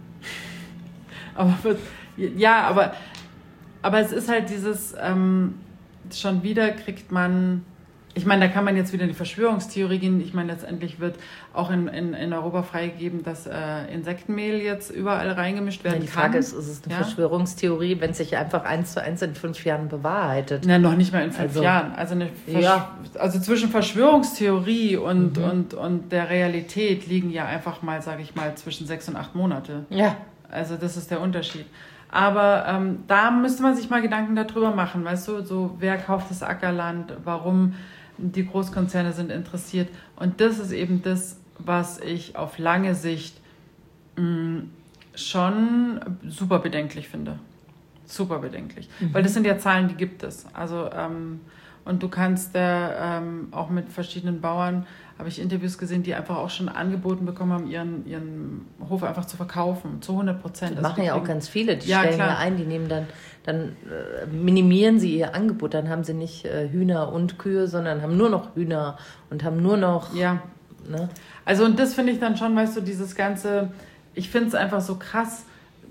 Aber es ist halt dieses, schon wieder kriegt man, ich meine, da kann man jetzt wieder in die Verschwörungstheorie gehen. Ich meine, letztendlich wird auch in Europa freigegeben, dass Insektenmehl jetzt überall reingemischt werden kann. Die Frage ist es eine Verschwörungstheorie, wenn es sich einfach 1:1 in 5 Jahren bewahrheitet? Na, noch nicht mal in 5 Jahren. Also zwischen Verschwörungstheorie und der Realität liegen ja einfach mal, sage ich mal, zwischen 6 und 8 Monate. Ja. Also das ist der Unterschied. Aber da müsste man sich mal Gedanken darüber machen, weißt du, so wer kauft das Ackerland, warum die Großkonzerne sind interessiert. Und das ist eben das, was ich auf lange Sicht schon super bedenklich finde. Super bedenklich. Weil das sind ja Zahlen, die gibt es. Also und du kannst auch mit verschiedenen Bauern, habe ich Interviews gesehen, die einfach auch schon angeboten bekommen haben, ihren Hof einfach zu verkaufen, zu 100%. Das machen ja auch ganz viele, die stellen ja ein, die nehmen dann minimieren sie ihr Angebot, dann haben sie nicht Hühner und Kühe, sondern haben nur noch Hühner und haben nur noch... Ja, ne? Also und das finde ich dann schon, weißt du, dieses ganze, ich finde es einfach so krass,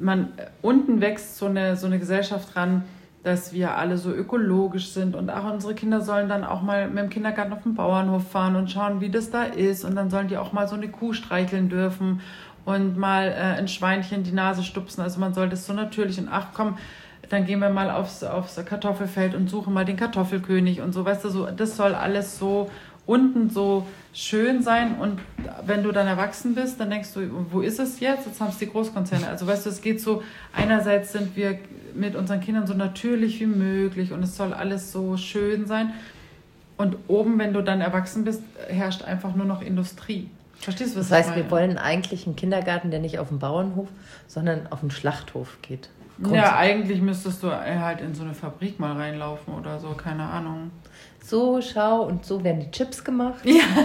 unten wächst so eine Gesellschaft ran, dass wir alle so ökologisch sind und auch unsere Kinder sollen dann auch mal mit dem Kindergarten auf den Bauernhof fahren und schauen, wie das da ist und dann sollen die auch mal so eine Kuh streicheln dürfen und mal ein Schweinchen die Nase stupsen, also man soll das so natürlich und ach komm, dann gehen wir mal aufs Kartoffelfeld und suchen mal den Kartoffelkönig und so, weißt du, so, das soll alles so unten so schön sein und wenn du dann erwachsen bist, dann denkst du, wo ist es jetzt? Jetzt haben es die Großkonzerne. Also weißt du, es geht so, einerseits sind wir mit unseren Kindern so natürlich wie möglich und es soll alles so schön sein und oben, wenn du dann erwachsen bist, herrscht einfach nur noch Industrie. Verstehst du, was ich meine? Das heißt, wir wollen eigentlich einen Kindergarten, der nicht auf den Bauernhof, sondern auf den Schlachthof geht. Ja, eigentlich müsstest du halt in so eine Fabrik mal reinlaufen oder so, keine Ahnung. So, schau, und so werden die Chips gemacht.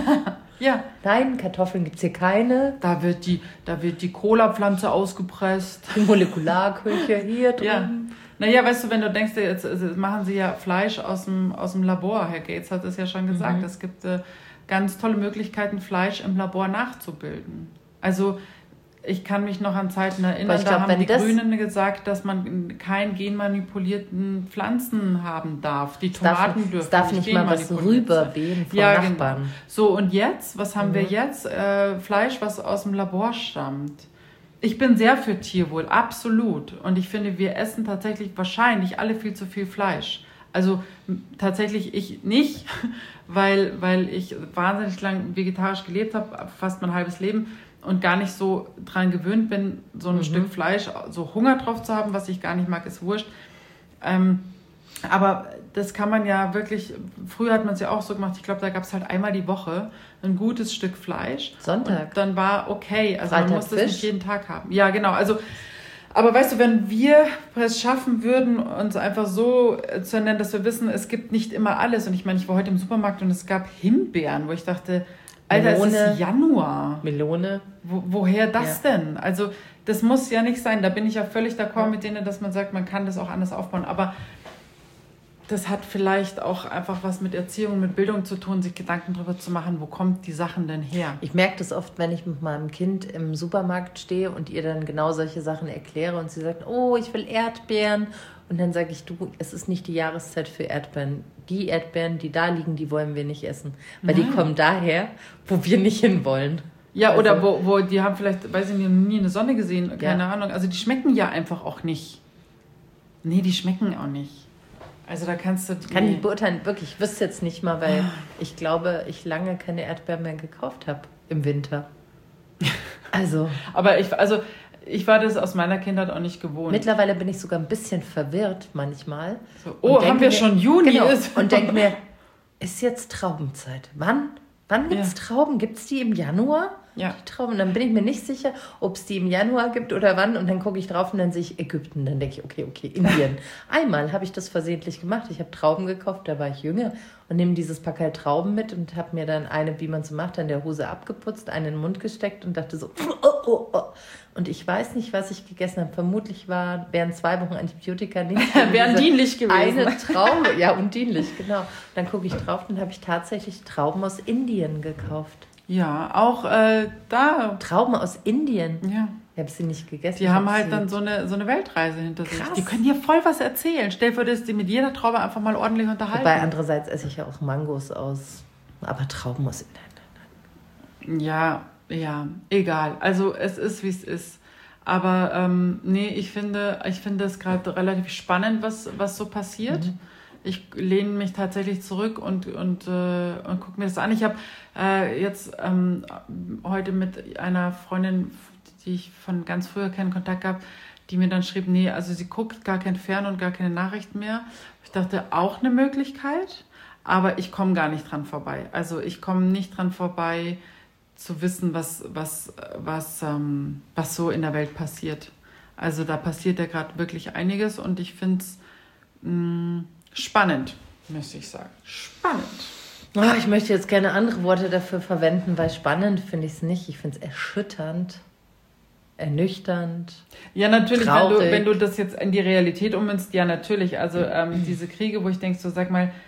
Ja. Nein, Kartoffeln gibt es hier keine. Da wird die Cola-Pflanze ausgepresst. Die Molekularküche hier drin. Ja. Naja, weißt du, wenn du denkst, jetzt machen sie ja Fleisch aus dem Labor. Herr Gates hat es ja schon gesagt. Es gibt ganz tolle Möglichkeiten, Fleisch im Labor nachzubilden. Also ich kann mich noch an Zeiten erinnern, da haben die Grünen gesagt, dass man keinen genmanipulierten Pflanzen haben darf. Die Tomaten dürfen es darf nicht mal was rüberwehen vom Nachbarn. Genau. So, und jetzt, was haben wir jetzt? Fleisch, was aus dem Labor stammt. Ich bin sehr für Tierwohl, absolut. Und ich finde, wir essen tatsächlich wahrscheinlich alle viel zu viel Fleisch. Also tatsächlich ich nicht, weil ich wahnsinnig lang vegetarisch gelebt habe, fast mein halbes Leben und gar nicht so dran gewöhnt bin, so ein Stück Fleisch, so Hunger drauf zu haben, was ich gar nicht mag, ist wurscht. Aber das kann man ja wirklich, früher hat man es ja auch so gemacht, ich glaube, da gab es halt einmal die Woche ein gutes Stück Fleisch. Sonntag. Und dann war okay, also Freitag man musste es Fisch. nicht jeden Tag haben. Ja, genau, also, aber weißt du, wenn wir es schaffen würden, uns einfach so zu ernähren, dass wir wissen, es gibt nicht immer alles. Und ich meine, ich war heute im Supermarkt und es gab Himbeeren, wo ich dachte, Alter, Melone. es ist Januar. Melone. Woher das denn? Also das muss ja nicht sein. Da bin ich ja völlig d'accord mit denen, dass man sagt, man kann das auch anders aufbauen. Aber das hat vielleicht auch einfach was mit Erziehung, mit Bildung zu tun, sich Gedanken darüber zu machen, wo kommt die Sachen denn her? Ich merke das oft, wenn ich mit meinem Kind im Supermarkt stehe und ihr dann genau solche Sachen erkläre und sie sagt, oh, ich will Erdbeeren. Und dann sage ich, du, es ist nicht die Jahreszeit für Erdbeeren. Die Erdbeeren, die da liegen, die wollen wir nicht essen. Weil die kommen daher, wo wir nicht hinwollen. Ja, oder wo die haben vielleicht, weiß ich nicht, nie eine Sonne gesehen, keine Ahnung. Also die schmecken ja einfach auch nicht. Nee, die schmecken auch nicht. Also da kannst du... Kann ich beurteilen, wirklich, ich wüsste jetzt nicht mal, weil ich glaube, ich lange keine Erdbeeren mehr gekauft habe im Winter. Also... Aber ich war das aus meiner Kindheit auch nicht gewohnt. Mittlerweile bin ich sogar ein bisschen verwirrt manchmal. So, haben wir schon Juni? Genau, und denke mir, ist jetzt Traubenzeit? Wann gibt es Trauben? Gibt es die im Januar? Ja. Die Trauben. Dann bin ich mir nicht sicher, ob es die im Januar gibt oder wann. Und dann gucke ich drauf und dann sehe ich Ägypten. Dann denke ich, okay, Indien. Einmal habe ich das versehentlich gemacht. Ich habe Trauben gekauft, da war ich jünger. Und nehme dieses Packerl Trauben mit und habe mir dann eine, wie man so macht, an der Hose abgeputzt, eine in den Mund gesteckt und dachte so, oh. Und ich weiß nicht, was ich gegessen habe. Vermutlich wären 2 Wochen Antibiotika nicht. Wären dienlich gewesen. Eine Traube, ja, undienlich, genau. Dann gucke ich drauf und habe ich tatsächlich Trauben aus Indien gekauft. Ja, auch da. Trauben aus Indien? Ja. Ich habe sie nicht gegessen. Die haben halt dann so eine Weltreise hinter sich. Krass. Die können dir voll was erzählen. Stell dir vor, dass die mit jeder Traube einfach mal ordentlich unterhalten. Wobei andererseits esse ich ja auch Mangos aus, aber Trauben aus Indien. Ja, egal. Also es ist, wie es ist. Aber nee, ich finde es gerade relativ spannend, was so passiert. Ich lehne mich tatsächlich zurück und gucke mir das an. Ich habe jetzt heute mit einer Freundin, die ich von ganz früher keinen Kontakt habe, die mir dann schrieb, nee, also sie guckt gar kein Fern und gar keine Nachrichten mehr. Ich dachte, auch eine Möglichkeit, aber ich komme gar nicht dran vorbei. Also ich komme nicht dran vorbei, zu wissen, was so in der Welt passiert. Also da passiert ja gerade wirklich einiges und ich finde es spannend, müsste ich sagen. Spannend. Oh, ich möchte jetzt gerne andere Worte dafür verwenden, weil spannend finde ich es nicht. Ich finde es erschütternd, ernüchternd. Ja, natürlich, traurig. wenn du das jetzt in die Realität ummünzt, ja, natürlich. Also diese Kriege, wo ich denke, so sag mal,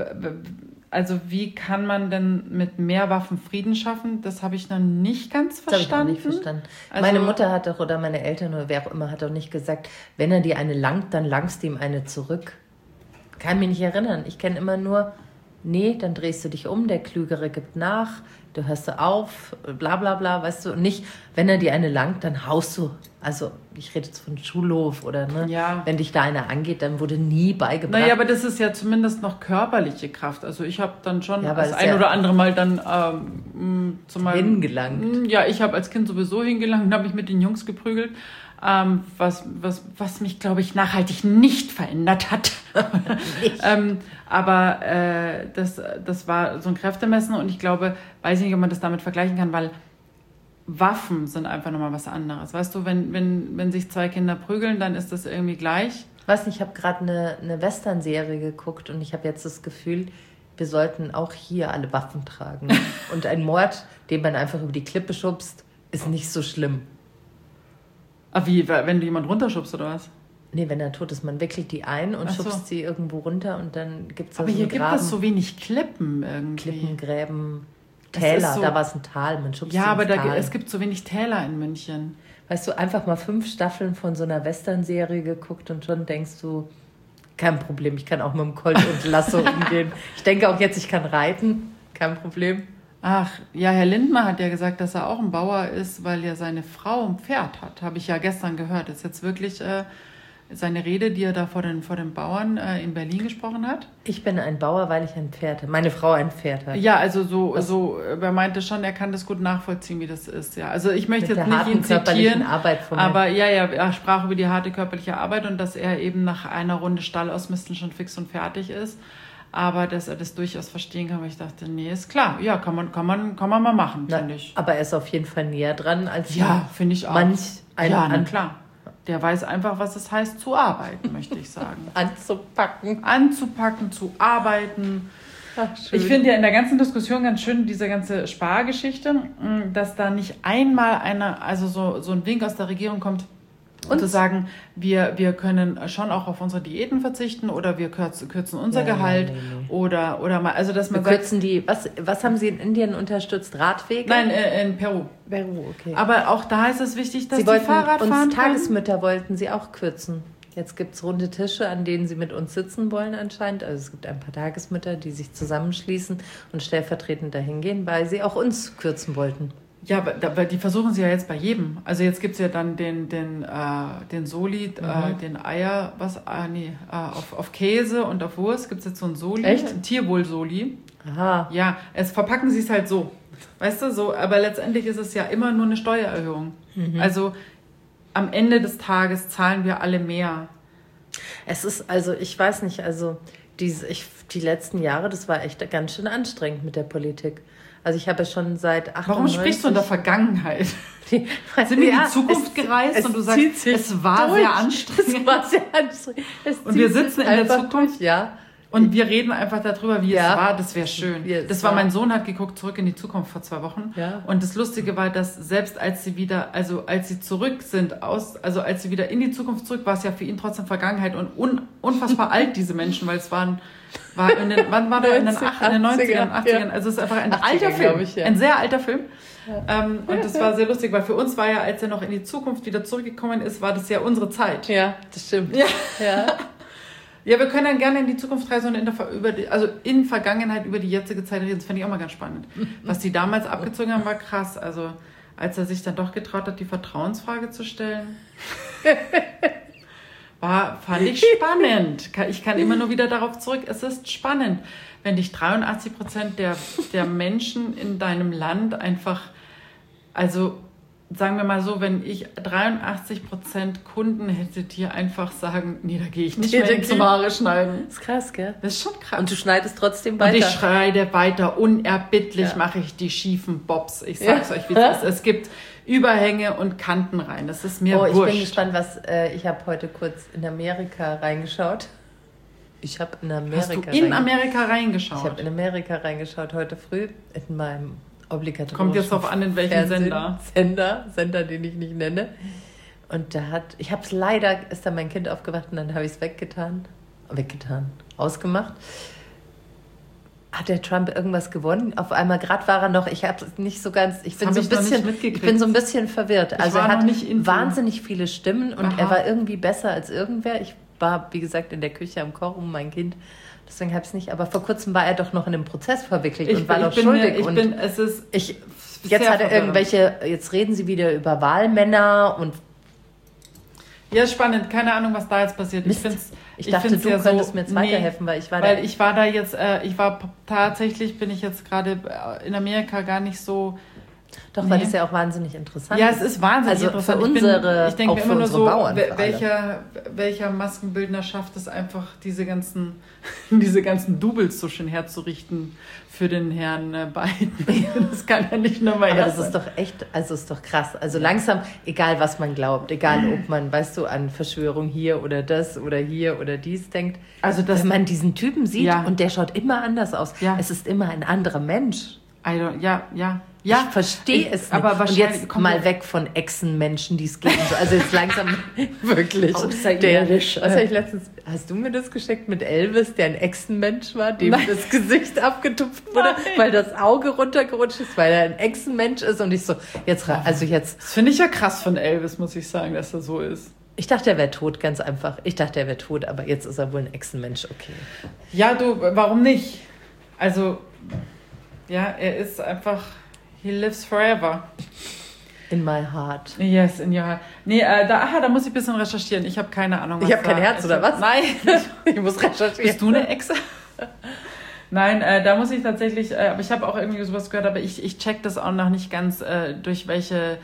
also wie kann man denn mit mehr Waffen Frieden schaffen? Das habe ich noch nicht ganz verstanden. Das habe ich auch nicht verstanden. Also, meine Mutter hat doch, oder meine Eltern oder wer auch immer, hat doch nicht gesagt, wenn er dir eine langt, dann langst du ihm eine zurück. Kann mich nicht erinnern. Ich kenne immer nur, nee, dann drehst du dich um, der Klügere gibt nach, du hörst du auf, bla bla bla, weißt du. Und nicht, wenn er dir eine langt, dann haust du. Also ich rede jetzt von Schulhof oder ne, ja. Wenn dich da einer angeht, dann wurde nie beigebracht. Naja, aber das ist ja zumindest noch körperliche Kraft. Also ich habe dann schon das ein ja oder andere Mal dann hingelangt. Ja, ich habe als Kind sowieso hingelangt und habe mich mit den Jungs geprügelt. Was mich, glaube ich, nachhaltig nicht verändert hat. Nicht. Aber das war so ein Kräftemessen und ich glaube, weiß nicht, ob man das damit vergleichen kann, weil Waffen sind einfach nochmal was anderes. Weißt du, wenn sich 2 Kinder prügeln, dann ist das irgendwie gleich. Ich weiß nicht, ich habe gerade eine Western-Serie geguckt und ich habe jetzt das Gefühl, wir sollten auch hier alle Waffen tragen. Und ein Mord, den man einfach über die Klippe schubst, ist nicht so schlimm. Ah, wie, wenn du jemanden runterschubst oder was? Nee, wenn er tot ist, man wickelt die ein und schubst sie irgendwo runter und dann gibt es aber hier gibt es so wenig Klippen irgendwie. Klippen, Gräben, Täler, so, da war es ein Tal, man schubst ja, aber es gibt so wenig Täler in München. Weißt du, einfach mal 5 Staffeln von so einer Western-Serie geguckt und schon denkst du, kein Problem, ich kann auch mit dem Colt und Lasso umgehen. Ich denke auch jetzt, ich kann reiten, kein Problem. Ach, ja, Herr Lindner hat ja gesagt, dass er auch ein Bauer ist, weil ja seine Frau ein Pferd hat. Habe ich ja gestern gehört. Das ist jetzt wirklich seine Rede, die er da vor den Bauern in Berlin gesprochen hat. Ich bin ein Bauer, weil ich ein Pferd habe. Meine Frau ein Pferd hat. Ja, also er meinte schon, er kann das gut nachvollziehen, wie das ist. Ja, also ich möchte jetzt nicht ihn zitieren, aber er sprach über die harte körperliche Arbeit und dass er eben nach einer Runde Stall ausmisten schon fix und fertig ist. Aber dass er das durchaus verstehen kann, weil ich dachte, nee, ist klar, ja, kann man mal machen, finde ich. Aber er ist auf jeden Fall näher dran als finde ich auch. Na klar. Der weiß einfach, was es heißt, zu arbeiten, möchte ich sagen. Anzupacken, zu arbeiten. Ach, ich finde ja in der ganzen Diskussion ganz schön diese ganze Spargeschichte, dass da nicht einmal so ein Wink aus der Regierung kommt, und zu sagen, wir können schon auch auf unsere Diäten verzichten oder wir kürzen unser Gehalt oder mal, also dass man kürzen die, was haben Sie in Indien unterstützt? Radwege? Nein, in Peru. Okay. Aber auch da ist es wichtig, dass Sie die Fahrradfahren uns Tagesmütter wollten Sie auch kürzen. Jetzt gibt es runde Tische, an denen Sie mit uns sitzen wollen anscheinend. Also es gibt ein paar Tagesmütter, die sich zusammenschließen und stellvertretend dahin gehen, weil sie auch uns kürzen wollten. Ja, aber die versuchen sie ja jetzt bei jedem. Also jetzt gibt es ja dann den Soli, den Eier, auf Käse und auf Wurst gibt es jetzt so ein Soli. Echt? Ein Tierwohl-Soli. Aha. Ja, verpacken sie es halt so. Weißt du, so. Aber letztendlich ist es ja immer nur eine Steuererhöhung. Also am Ende des Tages zahlen wir alle mehr. Es ist, also ich weiß nicht, also die letzten Jahre, das war echt ganz schön anstrengend mit der Politik. Also ich habe ja schon seit 98... Warum sprichst du in der Vergangenheit? Sind wir in die Zukunft gereist und du sagst, es war sehr anstrengend. Und wir sitzen in der Zukunft und wir reden einfach darüber, wie es war. Das wäre schön. Mein Sohn hat geguckt, Zurück in die Zukunft vor 2 Wochen. Ja. Und das Lustige war, dass selbst als sie wieder, als sie zurück sind, als sie wieder in die Zukunft zurück, war es ja für ihn trotzdem Vergangenheit und unfassbar alt, diese Menschen, weil es wann in den 90ern, 80ern. Ja. Also es ist einfach ein alter Film, ein sehr alter Film. Ja. Und das war sehr lustig, weil für uns war ja, als er noch in die Zukunft wieder zurückgekommen ist, war das ja unsere Zeit. Ja, das stimmt. Ja. Ja, wir können dann gerne in die Zukunft reisen und in Vergangenheit über die jetzige Zeit reden. Das fand ich auch mal ganz spannend. Was die damals abgezogen haben, war krass. Also als er sich dann doch getraut hat, die Vertrauensfrage zu stellen. Fand ich spannend. Ich kann immer nur wieder darauf zurück. Es ist spannend, wenn dich 83% der Menschen in deinem Land einfach, also sagen wir mal so, wenn ich 83% Kunden hätte, die einfach sagen, nee, da gehe ich nicht mehr zum Haare schneiden. Das ist krass, gell? Das ist schon krass. Und du schneidest trotzdem weiter. Und ich schneide weiter. Unerbittlich mache ich die schiefen Bobs. Ich sag's euch, wie es ist. Es gibt Überhänge und Kanten rein. Das ist mir wurscht. Ich bin gespannt, ich habe heute kurz in Amerika reingeschaut. Hast du in Amerika reingeschaut? Ich habe in Amerika reingeschaut heute früh in meinem obligatorischen Kommt jetzt drauf an, in welchem Sender, den ich nicht nenne. Und ist da mein Kind aufgewacht und dann habe ich es ausgemacht. Hat der Trump irgendwas gewonnen? Auf einmal, gerade war er noch, ich habe es nicht so ganz, ich bin so ein bisschen verwirrt. Also er hat wahnsinnig viele Stimmen und er war irgendwie besser als irgendwer. Ich war, wie gesagt, in der Küche am Kochen, mein Kind. Deswegen habe ich es nicht. Aber vor kurzem war er doch noch in einem Prozess verwickelt und war doch schuldig. Jetzt reden sie wieder über Wahlmänner und... Ja, spannend. Keine Ahnung, was da jetzt passiert. Ich dachte, du könntest mir jetzt weiterhelfen, weil ich war da... Bin ich jetzt gerade in Amerika gar nicht so... Doch, weil das ja auch wahnsinnig interessant ist. Ja, es ist wahnsinnig interessant. Ich denke immer nur so, Bauern, welcher Maskenbildner schafft es einfach, diese ganzen Doubles so schön herzurichten für den Herrn Biden. Das kann ja nicht nur mal Aber das ist doch echt, ist doch krass. Also langsam, egal was man glaubt, egal ob man, an Verschwörung hier oder das oder hier oder dies denkt. Also wenn man diesen Typen sieht und der schaut immer anders aus. Ja. Es ist immer ein anderer Mensch. Ich verstehe es nicht. Aber und jetzt mal weg von Echsenmenschen, die es gibt. Also jetzt langsam wirklich. Außerirdisch. Hast du mir das geschickt mit Elvis, der ein Echsenmensch war, dem das Gesicht abgetupft wurde, weil das Auge runtergerutscht ist, weil er ein Echsenmensch ist und ich so, jetzt. Das finde ich ja krass von Elvis, muss ich sagen, dass er so ist. Ich dachte, er wäre tot, ganz einfach. Aber jetzt ist er wohl ein Echsenmensch, okay. Ja, warum nicht? Also, ja, er ist einfach... He lives forever. In my heart. Yes, in your heart. Nee, da muss ich ein bisschen recherchieren. Ich habe keine Ahnung. Ich habe kein Herz, oder was? Nein. Ich muss recherchieren. Bist du eine Echse? Nein, da muss ich tatsächlich, aber ich habe auch irgendwie sowas gehört, aber ich check das auch noch nicht ganz, durch welche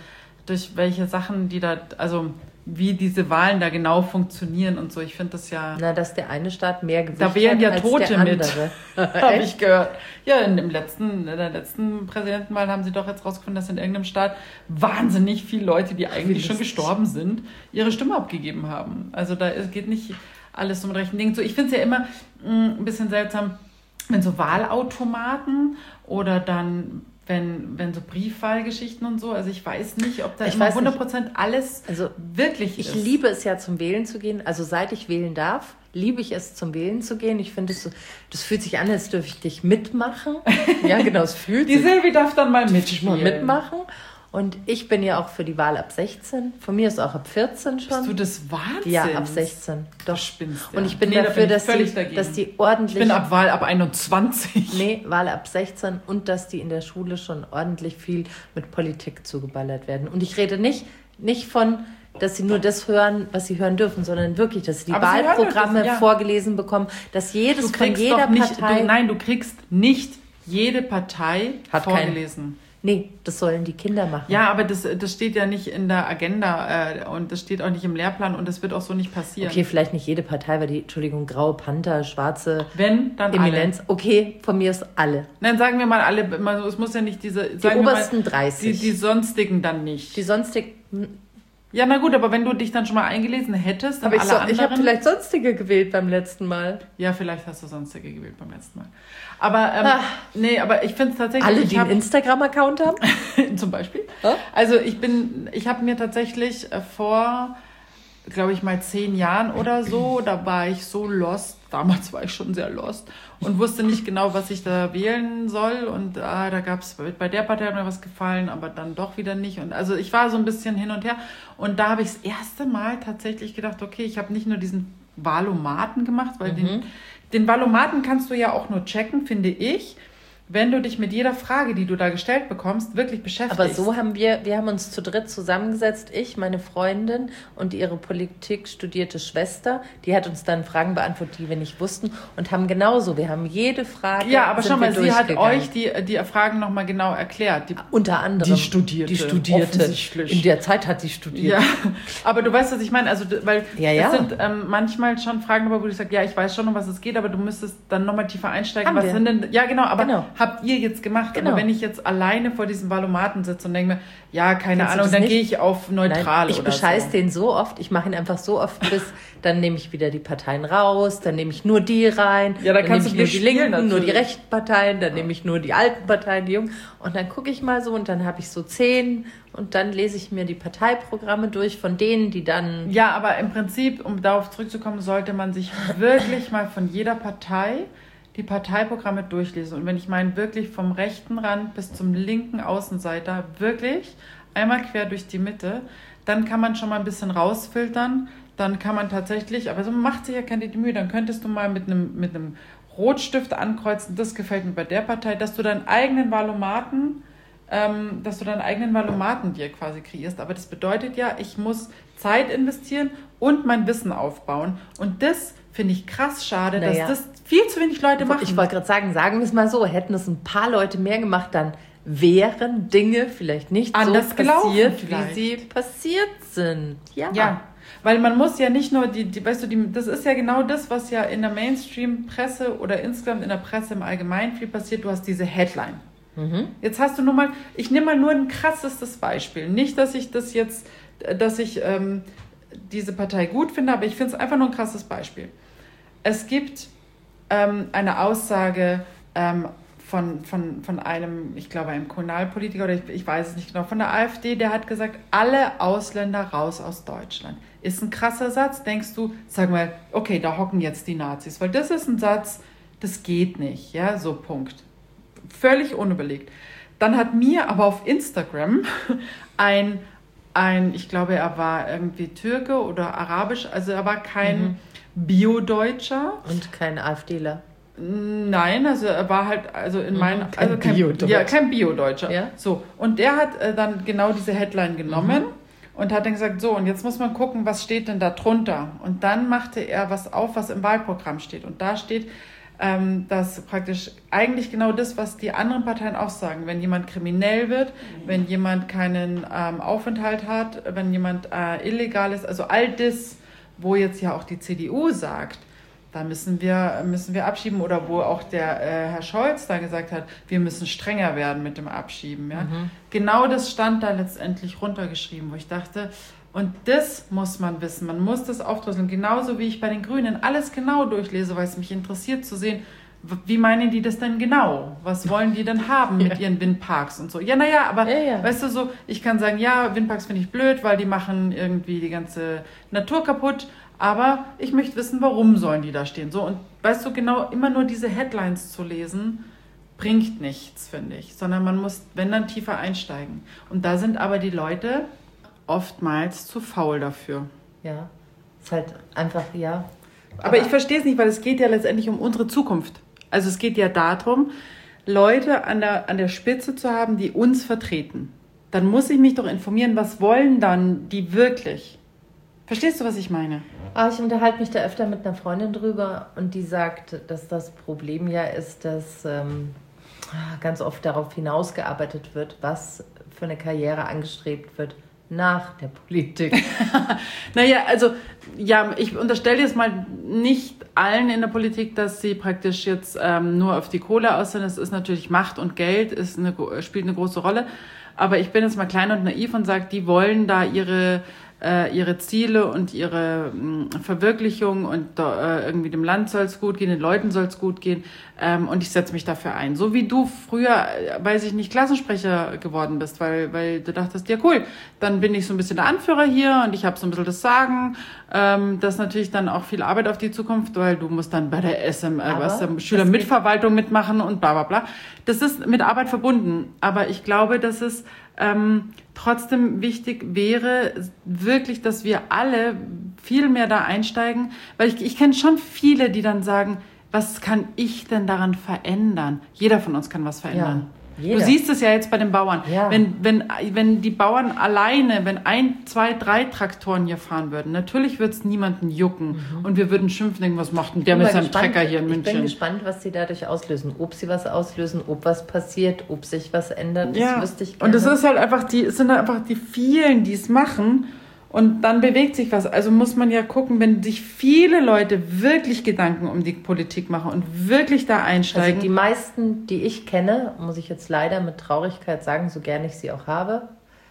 Sachen die da, also wie diese Wahlen da genau funktionieren und so. Ich finde das ja... Na, dass der eine Staat mehr Gewicht da wählen ja hat als Tote der andere. Habe ich gehört. Ja, in der letzten Präsidentenwahl haben sie doch jetzt rausgefunden, dass in irgendeinem Staat wahnsinnig viele Leute, die eigentlich schon gestorben sind, ihre Stimme abgegeben haben. Also da geht nicht alles so mit rechten Dingen. So, ich finde es ja immer ein bisschen seltsam, wenn so Wahlautomaten oder dann... Wenn so Briefwahlgeschichten und so, also ich weiß nicht, ob da immer 100% alles wirklich ist. Ich liebe es ja, zum Wählen zu gehen. Also seit ich wählen darf, liebe ich es, zum Wählen zu gehen. Ich finde, das fühlt sich an, als dürfte ich mitmachen. Ja, genau, es fühlt sich. Die Silvi darf dann mal mitmachen. Und ich bin ja auch für die Wahl ab 16. Von mir ist auch ab 14 schon. Bist du das Wahnsinn? Ja, ab 16. Doch. Spinnst, ja. Und ich bin dafür, dass die ordentlich... Ich bin ab Wahl ab 21. Nee, Wahl ab 16 und dass die in der Schule schon ordentlich viel mit Politik zugeballert werden. Und ich rede nicht von, dass sie nur das hören, was sie hören dürfen, sondern wirklich, dass sie die Wahlprogramme vorgelesen bekommen, dass jedes von jeder Partei... Nein, du kriegst nicht jede Partei vorgelesen. Nee, das sollen die Kinder machen. Ja, aber das steht ja nicht in der Agenda und das steht auch nicht im Lehrplan und das wird auch so nicht passieren. Okay, vielleicht nicht jede Partei, weil graue Panther, schwarze Wenn, dann Eminenz. Alle. Okay, von mir ist alle. Dann sagen wir mal alle, es muss ja nicht die obersten 30. Die sonstigen dann nicht. Die sonstigen... Ja, na gut, aber wenn du dich dann schon mal eingelesen hättest, dann aber ich habe vielleicht Sonstige gewählt beim letzten Mal. Ja, vielleicht hast du Sonstige gewählt beim letzten Mal. Aber, nee, aber ich finde es tatsächlich... Alle, die einen Instagram-Account haben? Zum Beispiel. Also ich habe mir tatsächlich vor, glaube ich mal 10 Jahren oder so, da war ich so lost, damals war ich schon sehr lost und wusste nicht genau, was ich da wählen soll und da gab es, bei der Partei hat mir was gefallen, aber dann doch wieder nicht und also ich war so ein bisschen hin und her und da habe ich das erste Mal tatsächlich gedacht, okay, ich habe nicht nur diesen Wahlomaten gemacht, weil den Wahlomaten kannst du ja auch nur checken, finde ich, wenn du dich mit jeder Frage, die du da gestellt bekommst, wirklich beschäftigst. Aber so haben wir haben uns zu dritt zusammengesetzt, ich, meine Freundin und ihre Politik studierte Schwester, die hat uns dann Fragen beantwortet, die wir nicht wussten und haben wir haben jede Frage. Ja, aber schau mal, sie hat euch die Fragen nochmal genau erklärt. Unter anderem. Die studierte. In der Zeit hat sie studiert. Ja, aber du weißt, was ich meine, also, weil es sind manchmal schon Fragen, wo du sagst, ja, ich weiß schon, um was es geht, aber du müsstest dann nochmal tiefer einsteigen. Was sind denn, ja genau, aber habt ihr jetzt gemacht. Genau. Aber wenn ich jetzt alleine vor diesem Valomaten sitze und denke mir, ja, keine Ahnung, dann gehe ich auf neutral. Nein, ich bescheiß den so oft, ich mache ihn einfach so oft, bis dann nehme ich wieder die Parteien raus, dann nehme ich nur die rein, ja, dann kannst nehme ich nur die Linken, natürlich. Nur die rechten Parteien, dann nehme ich nur die alten Parteien, die Jungen. Und dann gucke ich mal so und dann habe ich so 10 und dann lese ich mir die Parteiprogramme durch von denen, die dann... Ja, aber im Prinzip, um darauf zurückzukommen, sollte man sich wirklich mal von jeder Partei die Parteiprogramme durchlesen. Und wenn ich meine, wirklich vom rechten Rand bis zum linken Außenseiter, wirklich einmal quer durch die Mitte, dann kann man schon mal ein bisschen rausfiltern. Dann kann man tatsächlich, aber so macht sich ja keine Mühe, dann könntest du mal mit einem Rotstift ankreuzen, das gefällt mir bei der Partei, dass du deinen eigenen Valomaten dir quasi kreierst. Aber das bedeutet ja, ich muss Zeit investieren und mein Wissen aufbauen. Und das finde ich krass schade, dass das viel zu wenig Leute machen. Ich wollte gerade sagen wir es mal so, hätten es ein paar Leute mehr gemacht, dann wären Dinge vielleicht nicht anders so passiert, wie sie passiert sind. Ja. Weil man muss ja nicht nur das ist ja genau das, was ja in der Mainstream-Presse oder insgesamt in der Presse im Allgemeinen viel passiert. Du hast diese Headline. Jetzt hast du ich nehme mal nur ein krassestes Beispiel. Nicht, dass ich diese Partei gut finde, aber ich finde es einfach nur ein krasses Beispiel. Es gibt eine Aussage von einem, ich glaube, einem Kommunalpolitiker oder ich weiß es nicht genau, von der AfD, der hat gesagt, alle Ausländer raus aus Deutschland. Ist ein krasser Satz, denkst du, sag mal, okay, da hocken jetzt die Nazis, weil das ist ein Satz, das geht nicht, ja, so Punkt. Völlig unüberlegt. Dann hat mir aber auf Instagram ich glaube, er war irgendwie Türke oder Arabisch, also er war kein Bio-Deutscher. Und kein AfDler. Nein, also er war halt, also in meinen, also kein Bio-Deutscher. Ja? So, und der hat dann genau diese Headline genommen und hat dann gesagt, so, und jetzt muss man gucken, was steht denn da drunter. Und dann machte er was auf, was im Wahlprogramm steht. Und da steht, dass praktisch eigentlich genau das, was die anderen Parteien auch sagen, wenn jemand kriminell wird, wenn jemand keinen Aufenthalt hat, wenn jemand illegal ist, also all das, wo jetzt ja auch die CDU sagt, da müssen wir abschieben, oder wo auch der Herr Scholz da gesagt hat, wir müssen strenger werden mit dem Abschieben. Ja? Genau das stand da letztendlich runtergeschrieben, wo ich dachte, und das muss man wissen, man muss das aufdröseln, genauso wie ich bei den Grünen alles genau durchlese, weil es mich interessiert zu sehen, wie meinen die das denn genau? Was wollen die denn haben mit ihren Windparks und so? Ja, naja, aber weißt du so, ich kann sagen, ja, Windparks finde ich blöd, weil die machen irgendwie die ganze Natur kaputt, aber ich möchte wissen, warum sollen die da stehen? So, und weißt du, genau, immer nur diese Headlines zu lesen, bringt nichts, finde ich, sondern man muss, wenn dann, tiefer einsteigen. Und da sind aber die Leute oftmals zu faul dafür. Ja, ist halt einfach, ja. Aber ich verstehe es nicht, weil es geht ja letztendlich um unsere Zukunft. Also es geht ja darum, Leute an der Spitze zu haben, die uns vertreten. Dann muss ich mich doch informieren, was wollen dann die wirklich? Verstehst du, was ich meine? Ich unterhalte mich da öfter mit einer Freundin drüber und die sagt, dass das Problem ja ist, dass ganz oft darauf hinausgearbeitet wird, was für eine Karriere angestrebt wird nach der Politik. Naja, also ja, ich unterstelle jetzt mal nicht allen in der Politik, dass sie praktisch jetzt nur auf die Kohle aus sind. Es ist natürlich Macht und Geld, spielt eine große Rolle. Aber ich bin jetzt mal klein und naiv und sage, die wollen da ihre Ziele und ihre Verwirklichung und irgendwie dem Land soll es gut gehen, den Leuten soll es gut gehen, und ich setze mich dafür ein. So wie du früher, weiß ich nicht, Klassensprecher geworden bist, weil du dachtest, ja cool, dann bin ich so ein bisschen der Anführer hier und ich habe so ein bisschen das Sagen. Das ist natürlich dann auch viel Arbeit auf die Zukunft, weil du musst dann bei der Schülermitverwaltung mitmachen und bla bla bla. Das ist mit Arbeit verbunden, aber ich glaube, dass es trotzdem wichtig wäre, wirklich, dass wir alle viel mehr da einsteigen, weil ich kenne schon viele, die dann sagen, was kann ich denn daran verändern? Jeder von uns kann was verändern. Ja, du siehst es ja jetzt bei den Bauern. Ja. Wenn die Bauern alleine, wenn 1, 2, 3 Traktoren hier fahren würden, natürlich würde es niemanden jucken und wir würden schimpfen, denken, was macht denn der mit seinem Trecker hier in München? Ich bin gespannt, was sie dadurch auslösen. Ob sie was auslösen, ob was passiert, ob sich was ändert, das wüsste ich gerne. Und es ist halt einfach es sind einfach die vielen, die es machen. Und dann bewegt sich was. Also muss man ja gucken, wenn sich viele Leute wirklich Gedanken um die Politik machen und wirklich da einsteigen. Also die meisten, die ich kenne, muss ich jetzt leider mit Traurigkeit sagen, so gern ich sie auch habe,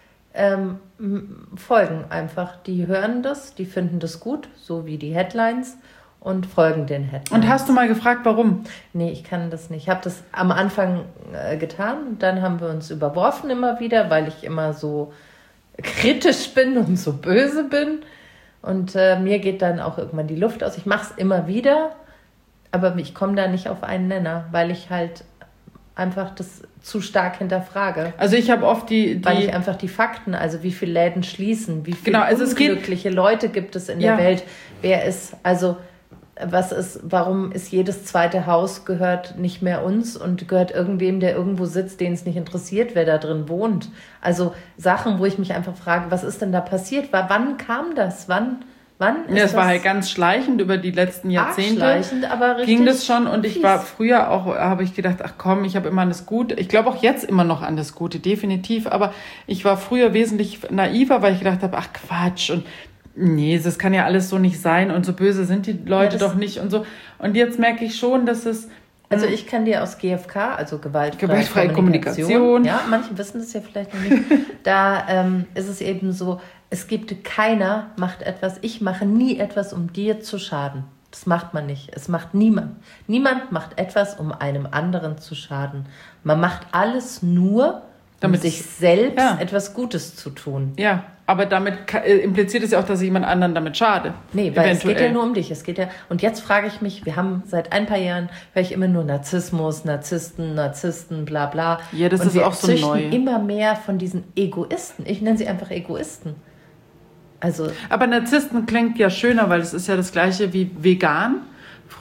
folgen einfach. Die hören das, die finden das gut, so wie die Headlines, und folgen den Headlines. Und hast du mal gefragt, warum? Nee, ich kann das nicht. Ich habe das am Anfang getan und dann haben wir uns überworfen immer wieder, weil ich immer so kritisch bin und so böse bin. Und mir geht dann auch irgendwann die Luft aus. Ich mache es immer wieder, aber ich komme da nicht auf einen Nenner, weil ich halt einfach das zu stark hinterfrage. Also ich habe oft weil ich einfach die Fakten, also wie viele Läden schließen, wie viele unglückliche Leute gibt es in der Welt, wer ist, also warum ist jedes zweite Haus gehört nicht mehr uns und gehört irgendwem, der irgendwo sitzt, den es nicht interessiert, wer da drin wohnt. Also Sachen, wo ich mich einfach frage, was ist denn da passiert? Wann kam das? Wann ist das? War halt ganz schleichend über die letzten Jahrzehnte. Schleichend, aber richtig ging das schon. Und ich war früher auch, habe ich gedacht, ach komm, ich habe immer an das Gute. Ich glaube auch jetzt immer noch an das Gute, definitiv. Aber ich war früher wesentlich naiver, weil ich gedacht habe, ach Quatsch, und nee, das kann ja alles so nicht sein und so böse sind die Leute doch nicht und so. Und jetzt merke ich schon, dass es... Also ich kann dir aus GfK, also gewaltfreie Kommunikation, ja, manche wissen das ja vielleicht noch nicht, da ist es eben so, keiner macht etwas, ich mache nie etwas, um dir zu schaden. Das macht man nicht. Es macht niemand. Niemand macht etwas, um einem anderen zu schaden. Man macht alles nur, um sich selbst etwas Gutes zu tun. Ja, aber damit impliziert es ja auch, dass ich jemand anderen damit schade. Nee, weil es geht ja nur um dich. Und jetzt frage ich mich, wir haben seit ein paar Jahren, höre ich immer nur Narzissmus, Narzissten, bla bla. Ja, das ist auch so neu. Und wir züchten immer mehr von diesen Egoisten. Ich nenne sie einfach Egoisten. Also, aber Narzissten klingt ja schöner, weil es ist ja das Gleiche wie vegan.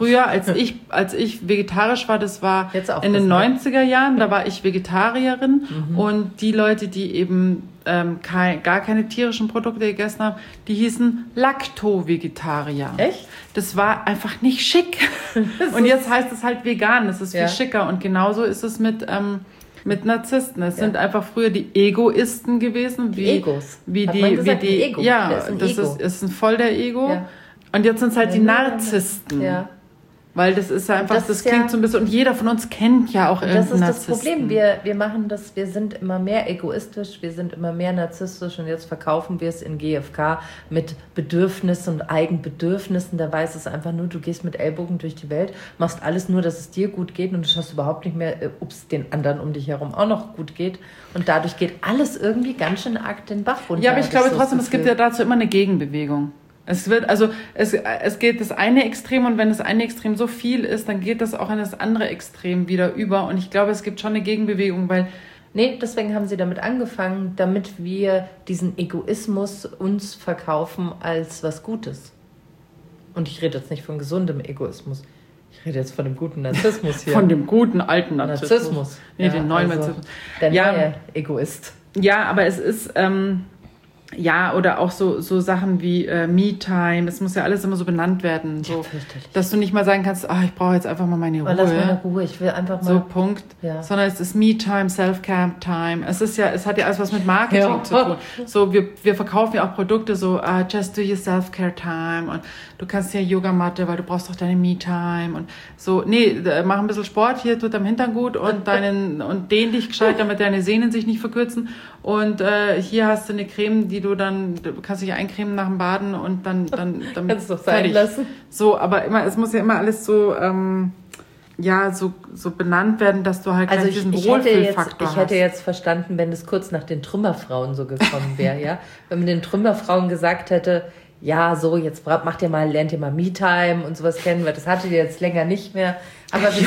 früher, als ich vegetarisch war, das war in den 90er Jahren, da war ich Vegetarierin und die Leute, die eben gar keine tierischen Produkte gegessen haben, die hießen Lacto-Vegetarier. Echt? Das war einfach nicht schick. Und jetzt heißt es halt vegan, das ist viel schicker. Und genauso ist es mit Narzissten. Es sind einfach früher die Egoisten gewesen. Egos. Ego. Ja, das ist ein voll der Ego. Ja. Und jetzt sind es halt die Narzissten. Ja. Weil das ist einfach, das klingt so ein bisschen, und jeder von uns kennt ja auch irgendeinen Narzissten. Das ist das Problem, wir machen das, wir sind immer mehr egoistisch, wir sind immer mehr narzisstisch und jetzt verkaufen wir es in GfK mit Bedürfnissen und Eigenbedürfnissen. Dabei ist es einfach nur, du gehst mit Ellbogen durch die Welt, machst alles nur, dass es dir gut geht und du schaust überhaupt nicht mehr, ob es den anderen um dich herum auch noch gut geht. Und dadurch geht alles irgendwie ganz schön arg den Bach runter. Ja, aber ich glaube trotzdem, es gibt ja dazu immer eine Gegenbewegung. Es geht das eine Extrem und wenn das eine Extrem so viel ist, dann geht das auch in das andere Extrem wieder über und ich glaube, es gibt schon eine Gegenbewegung, weil... Nee, deswegen haben sie damit angefangen, damit wir diesen Egoismus uns verkaufen als was Gutes. Und ich rede jetzt nicht von gesundem Egoismus. Ich rede jetzt von dem guten Narzissmus hier. Von dem guten alten Narzissmus. Nee, den neuen Narzissmus. Der neue Egoist. Ja, aber es ist... ja, oder auch so Sachen wie Me-Time, es muss ja alles immer so benannt werden, so, dass du nicht mal sagen kannst, ich brauche jetzt einfach mal meine Ruhe. Lass meine Ruhe, ich will einfach mal... So, Punkt. Ja. Sondern es ist Me-Time, Self-Care-Time. Es hat ja alles was mit Marketing zu tun. So, wir verkaufen ja auch Produkte so, just do your Self-Care-Time und du kannst ja Yogamatte, weil du brauchst doch deine Me-Time und so, nee, mach ein bisschen Sport, hier tut deinem Hintern gut und dehn dich gescheit, damit deine Sehnen sich nicht verkürzen und hier hast du eine Creme, du kannst dich eincremen nach dem Baden und dann kannst du doch sein lassen. So, aber es muss ja immer alles so so benannt werden, dass du halt diesen Wohlfühlfaktor hast. Ich hätte jetzt verstanden, wenn es kurz nach den Trümmerfrauen so gekommen wäre, ja, wenn man den Trümmerfrauen gesagt hätte, ja, so, jetzt lernt ihr mal Me-Time und sowas kennen, weil das hattet ihr jetzt länger nicht mehr. Aber wir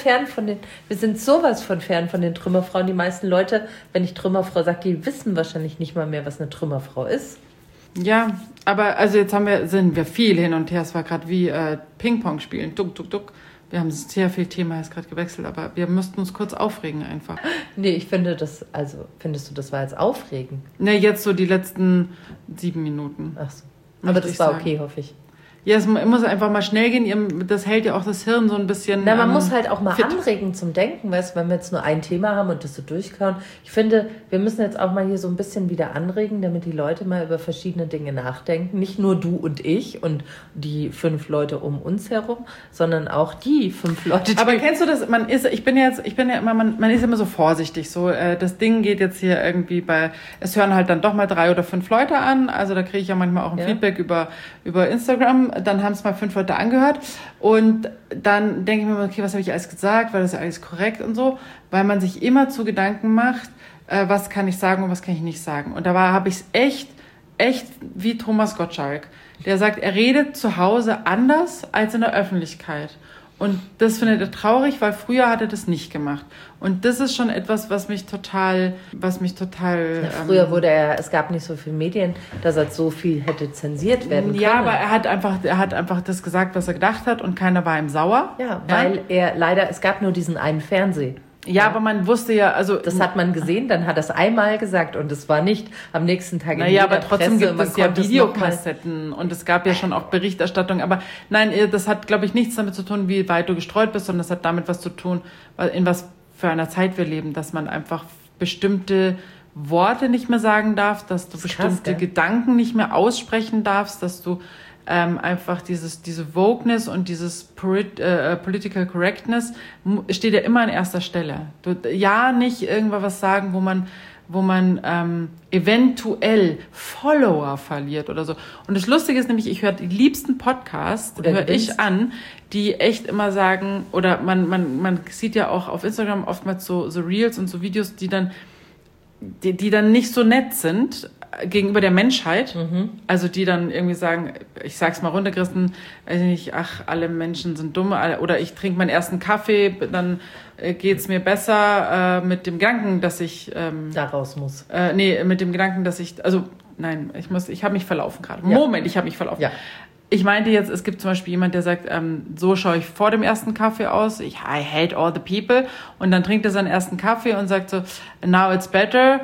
sind sowas von fern von den Trümmerfrauen. Die meisten Leute, wenn ich Trümmerfrau sage, die wissen wahrscheinlich nicht mal mehr, was eine Trümmerfrau ist. Ja, aber also jetzt sind wir viel hin und her. Es war gerade wie Ping-Pong spielen. Duck, duck, duck. Wir haben sehr viel Thema jetzt gerade gewechselt, aber wir müssten uns kurz aufregen einfach. Nee, ich finde findest du, das war jetzt aufregend? Ne, jetzt so die letzten 7 Minuten. Ach so. Aber das war okay, hoffe ich. Ja, es muss einfach mal schnell gehen. Das hält ja auch das Hirn so ein bisschen. Na, man muss halt auch mal anregen zum Denken, weißt du, wenn wir jetzt nur ein Thema haben und das so durchkauen. Ich finde, wir müssen jetzt auch mal hier so ein bisschen wieder anregen, damit die Leute mal über verschiedene Dinge nachdenken. Nicht nur du und ich und die 5 Leute um uns herum, sondern auch die 5 Leute. Aber kennst du das? Man ist immer so vorsichtig. So, das Ding geht jetzt hier irgendwie es hören halt dann doch mal 3 oder 5 Leute an. Also da kriege ich ja manchmal auch ein Feedback über Instagram. Dann haben es mal 5 Leute angehört und dann denke ich mir, okay, was habe ich alles gesagt, war das ja alles korrekt und so, weil man sich immer zu Gedanken macht, was kann ich sagen und was kann ich nicht sagen. Und da habe ich es echt wie Thomas Gottschalk, der sagt, er redet zu Hause anders als in der Öffentlichkeit. Und das findet er traurig, weil früher hat er das nicht gemacht. Und das ist schon etwas, was mich total. Früher es gab nicht so viele Medien, dass er so viel hätte zensiert werden können. Ja, aber er hat einfach das gesagt, was er gedacht hat und keiner war ihm sauer. Ja, weil es gab nur diesen einen Fernseh. Ja, aber man wusste ja, also... Das hat man gesehen, dann hat er es einmal gesagt und es war nicht am nächsten Tag in jeder aber trotzdem Presse, gibt es ja Videokassetten und es gab ja schon auch Berichterstattung, aber nein, das hat, glaube ich, nichts damit zu tun, wie weit du gestreut bist, sondern das hat damit was zu tun, in was für einer Zeit wir leben, dass man einfach bestimmte Worte nicht mehr sagen darf, dass du bestimmte Gedanken nicht mehr aussprechen darfst, dass du einfach diese Wokeness und dieses Political Correctness steht ja immer an erster Stelle. Nicht irgendwas sagen, wo man eventuell Follower verliert oder so. Und das Lustige ist nämlich, ich höre die liebsten Podcasts, höre ich an, die echt immer sagen, oder man sieht ja auch auf Instagram oftmals so Reels und so Videos, die dann nicht so nett sind gegenüber der Menschheit, also die dann irgendwie sagen, ich sag's mal runtergerissen, weiß ich nicht, alle Menschen sind dumm, oder ich trinke meinen ersten Kaffee, dann geht's mir besser mit dem Gedanken, dass ich da raus muss. Mit dem Gedanken, dass ich habe mich verlaufen gerade. Ja. Moment, ich habe mich verlaufen. Ja. Ich meinte jetzt, es gibt zum Beispiel jemand, der sagt, so schaue ich vor dem ersten Kaffee aus. I hate all the people. Und dann trinkt er seinen ersten Kaffee und sagt so, now it's better.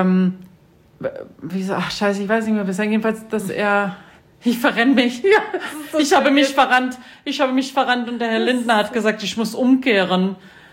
Scheiße, ich weiß nicht mehr, bis jedenfalls, dass er... Ich verrenne mich. Ja, so ich habe mich verrannt und der Herr Lindner hat gesagt, ich muss umkehren.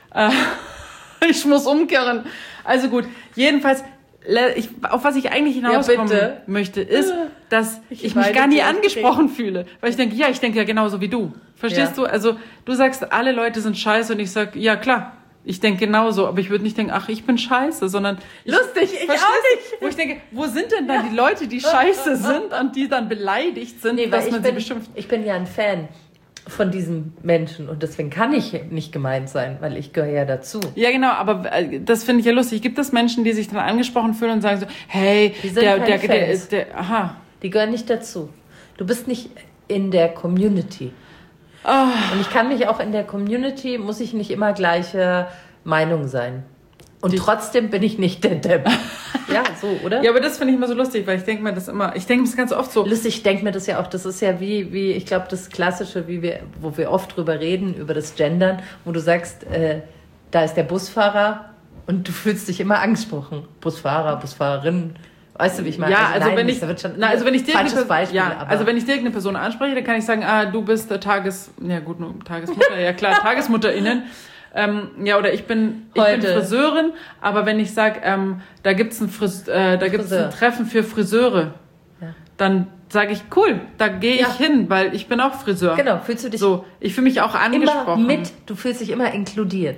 Ich muss umkehren. Also gut, jedenfalls, auf was ich eigentlich hinauskommen möchte, ist, dass ich mich gar nie angesprochen fühle. Weil ich denke ja genauso wie du. Verstehst du? Also du sagst, alle Leute sind scheiße und ich sag, ja klar. Ich denke genauso, aber ich würde nicht denken, ach, ich bin scheiße, sondern... Lustig, ich auch nicht. Wo ich denke, wo sind denn dann die Leute, die scheiße sind und die dann beleidigt sind, dass man sie beschimpft? Ich bin ja ein Fan von diesen Menschen und deswegen kann ich nicht gemeint sein, weil ich gehöre ja dazu. Ja, genau, aber das finde ich ja lustig. Gibt es Menschen, die sich dann angesprochen fühlen und sagen so, hey, aha. Die gehören nicht dazu. Du bist nicht in der Community. Oh. Und ich kann mich auch in der Community, muss ich nicht immer gleiche Meinung sein. Und trotzdem bin ich nicht der Depp. Ja, so, oder? Ja, aber das finde ich immer so lustig, weil ich denke mir das ganz oft so. Lustig, ich denke mir das ja auch, das ist ja wie ich glaube, das Klassische, wo wir oft drüber reden, über das Gendern, wo du sagst, da ist der Busfahrer und du fühlst dich immer angesprochen. Busfahrer, Busfahrerin. Weißt du, wie ich meine? Ja, also wenn ich dir irgendeine Person anspreche, dann kann ich sagen, du bist Tagesmutter, ja klar, TagesmutterInnen. Oder ich bin Friseurin, aber wenn ich sage, da gibt's ein Treffen für Friseure, dann sage ich, cool, da gehe ich hin, weil ich bin auch Friseur. Genau, fühlst du dich so? Ich fühle mich auch angesprochen. Du fühlst dich immer inkludiert.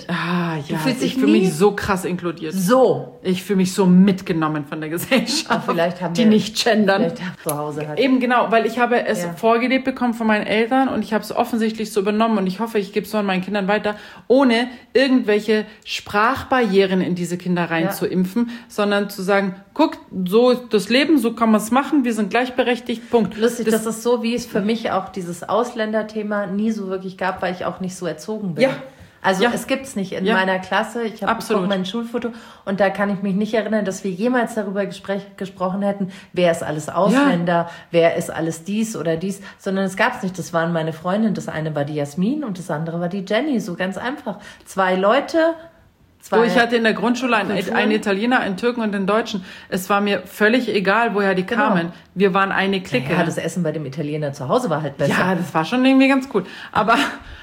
Ich fühle mich so krass inkludiert. So. Ich fühle mich so mitgenommen von der Gesellschaft, die nicht gendern. Zu Hause hat. Eben genau, weil ich habe es vorgelebt bekommen von meinen Eltern und ich habe es offensichtlich so übernommen und ich hoffe, ich gebe es so an meinen Kindern weiter, ohne irgendwelche Sprachbarrieren in diese Kinder rein zu impfen, sondern zu sagen, guck, so ist das Leben, so kann man es machen, wir sind gleichberechtigt. Punkt. Lustig, das ist so, wie es für mich auch dieses Ausländerthema nie so wirklich gab, weil ich auch nicht so erzogen bin. Ja. Also es gibt's nicht in meiner Klasse. Ich habe mein Schulfoto und da kann ich mich nicht erinnern, dass wir jemals darüber gesprochen hätten, wer ist alles Ausländer, wer ist alles dies oder dies, sondern es gab's nicht. Das waren meine Freundinnen. Das eine war die Jasmin und das andere war die Jenny. So ganz einfach. 2 Leute. Ich hatte in der Grundschule einen Italiener, einen Türken und einen Deutschen. Es war mir völlig egal, woher die kamen. Wir waren eine Clique. Ja, das Essen bei dem Italiener zu Hause war halt besser. Ja, das war schon irgendwie ganz cool. Aber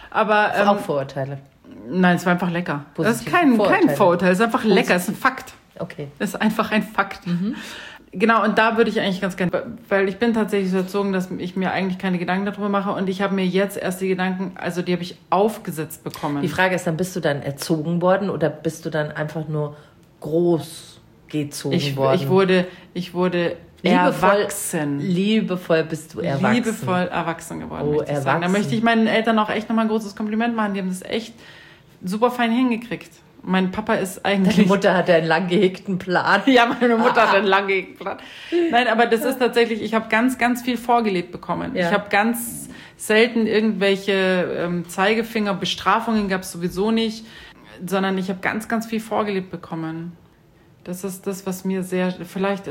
auch Vorurteile. Nein, es war einfach lecker. Das ist kein Vorurteil, es ist einfach lecker, es ist ein Fakt. Okay. Es ist einfach ein Fakt. Mhm. Genau, und da würde ich eigentlich ganz gerne, weil ich bin tatsächlich so erzogen, dass ich mir eigentlich keine Gedanken darüber mache und ich habe mir jetzt erst die Gedanken, also die habe ich aufgesetzt bekommen. Die Frage ist dann, bist du dann erzogen worden oder bist du dann einfach nur groß gezogen worden? Ich wurde erwachsen. Liebevoll bist du erwachsen. Liebevoll erwachsen geworden, möchte ich sagen. Da möchte ich meinen Eltern auch echt nochmal ein großes Kompliment machen. Die haben das echt super fein hingekriegt. Mein Papa ist eigentlich... Deine Mutter hatte einen lang gehegten Plan. Ja, meine Mutter hat einen lang gehegten Plan. Nein, aber das ist tatsächlich... Ich habe ganz, ganz viel vorgelebt bekommen. Ja. Ich habe ganz selten irgendwelche Zeigefinger, Bestrafungen gab es sowieso nicht, sondern ich habe ganz, ganz viel vorgelebt bekommen. Das ist das, was mir sehr... Vielleicht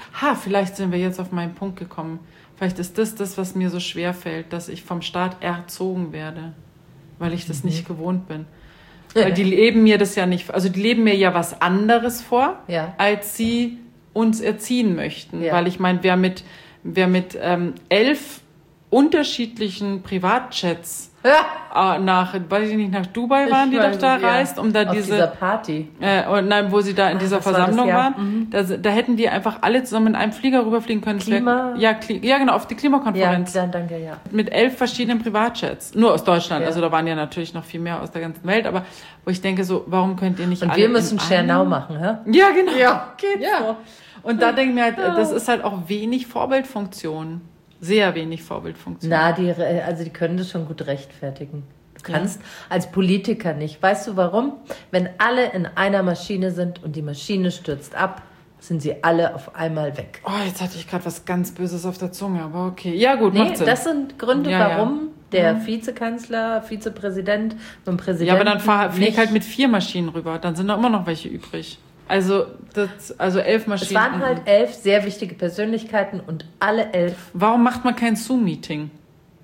sind wir jetzt auf meinen Punkt gekommen. Vielleicht ist das, was mir so schwer fällt, dass ich vom Staat erzogen werde, weil ich das nicht gewohnt bin. Weil die leben mir das ja nicht, also die leben mir ja was anderes vor, als sie uns erziehen möchten. Ja. Weil ich meine, wer mit 11 unterschtlichen Privatjets nach Dubai waren, die doch da reist, um da auf dieser Party. Wo sie da in dieser Versammlung waren. Da hätten die einfach alle zusammen in einem Flieger rüberfliegen können. Genau, auf die Klimakonferenz. Ja, danke, ja. Mit 11 verschiedenen Privatjets. Nur aus Deutschland. Ja. Also da waren ja natürlich noch viel mehr aus der ganzen Welt. Aber wo ich denke so, warum könnt ihr nicht alle... Und wir müssen Schernau machen, hä? Ja, genau. Ja, geht so. Und da denke ich mir halt, das ist halt auch wenig Vorbildfunktion. Sehr wenig Vorbildfunktion. Die können das schon gut rechtfertigen. Du kannst als Politiker nicht. Weißt du warum? Wenn alle in einer Maschine sind und die Maschine stürzt ab, sind sie alle auf einmal weg. Oh, jetzt hatte ich gerade was ganz Böses auf der Zunge, aber okay. Ja gut, macht Sinn. Das sind Gründe, warum der Vizekanzler, Vizepräsident und Präsident... Ja, aber dann flieg halt mit 4 Maschinen rüber. Dann sind da immer noch welche übrig. Also 11 Maschinen. Es waren halt 11 sehr wichtige Persönlichkeiten und alle 11... Warum macht man kein Zoom-Meeting?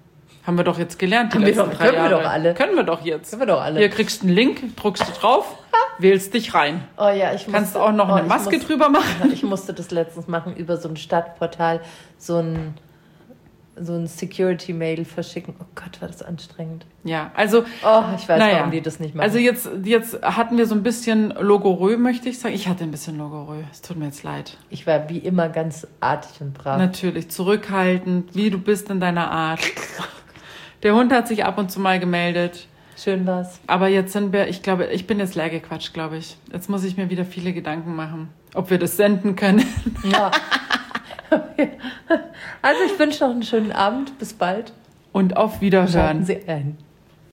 Haben wir doch jetzt gelernt. Können wir doch alle. Können wir doch jetzt. Können wir doch alle. Hier kriegst du einen Link, drückst du drauf, wählst dich rein. Oh ja, Kannst auch noch eine Maske drüber machen. Ich musste das letztens machen, über so ein Stadtportal, so ein Security-Mail verschicken. Oh Gott, war das anstrengend. Ja, also... Oh, ich weiß, warum die das nicht machen. Also jetzt hatten wir so ein bisschen Logorö, möchte ich sagen. Ich hatte ein bisschen Logorö. Es tut mir jetzt leid. Ich war wie immer ganz artig und brav. Natürlich, zurückhaltend, wie du bist in deiner Art. Der Hund hat sich ab und zu mal gemeldet. Schön war's. Aber jetzt sind wir, ich glaube, ich bin jetzt leer gequatscht, glaube ich. Jetzt muss ich mir wieder viele Gedanken machen, ob wir das senden können. Ja. Also ich wünsche noch einen schönen Abend. Bis bald. Und auf Wiederhören. Schalten Sie ein.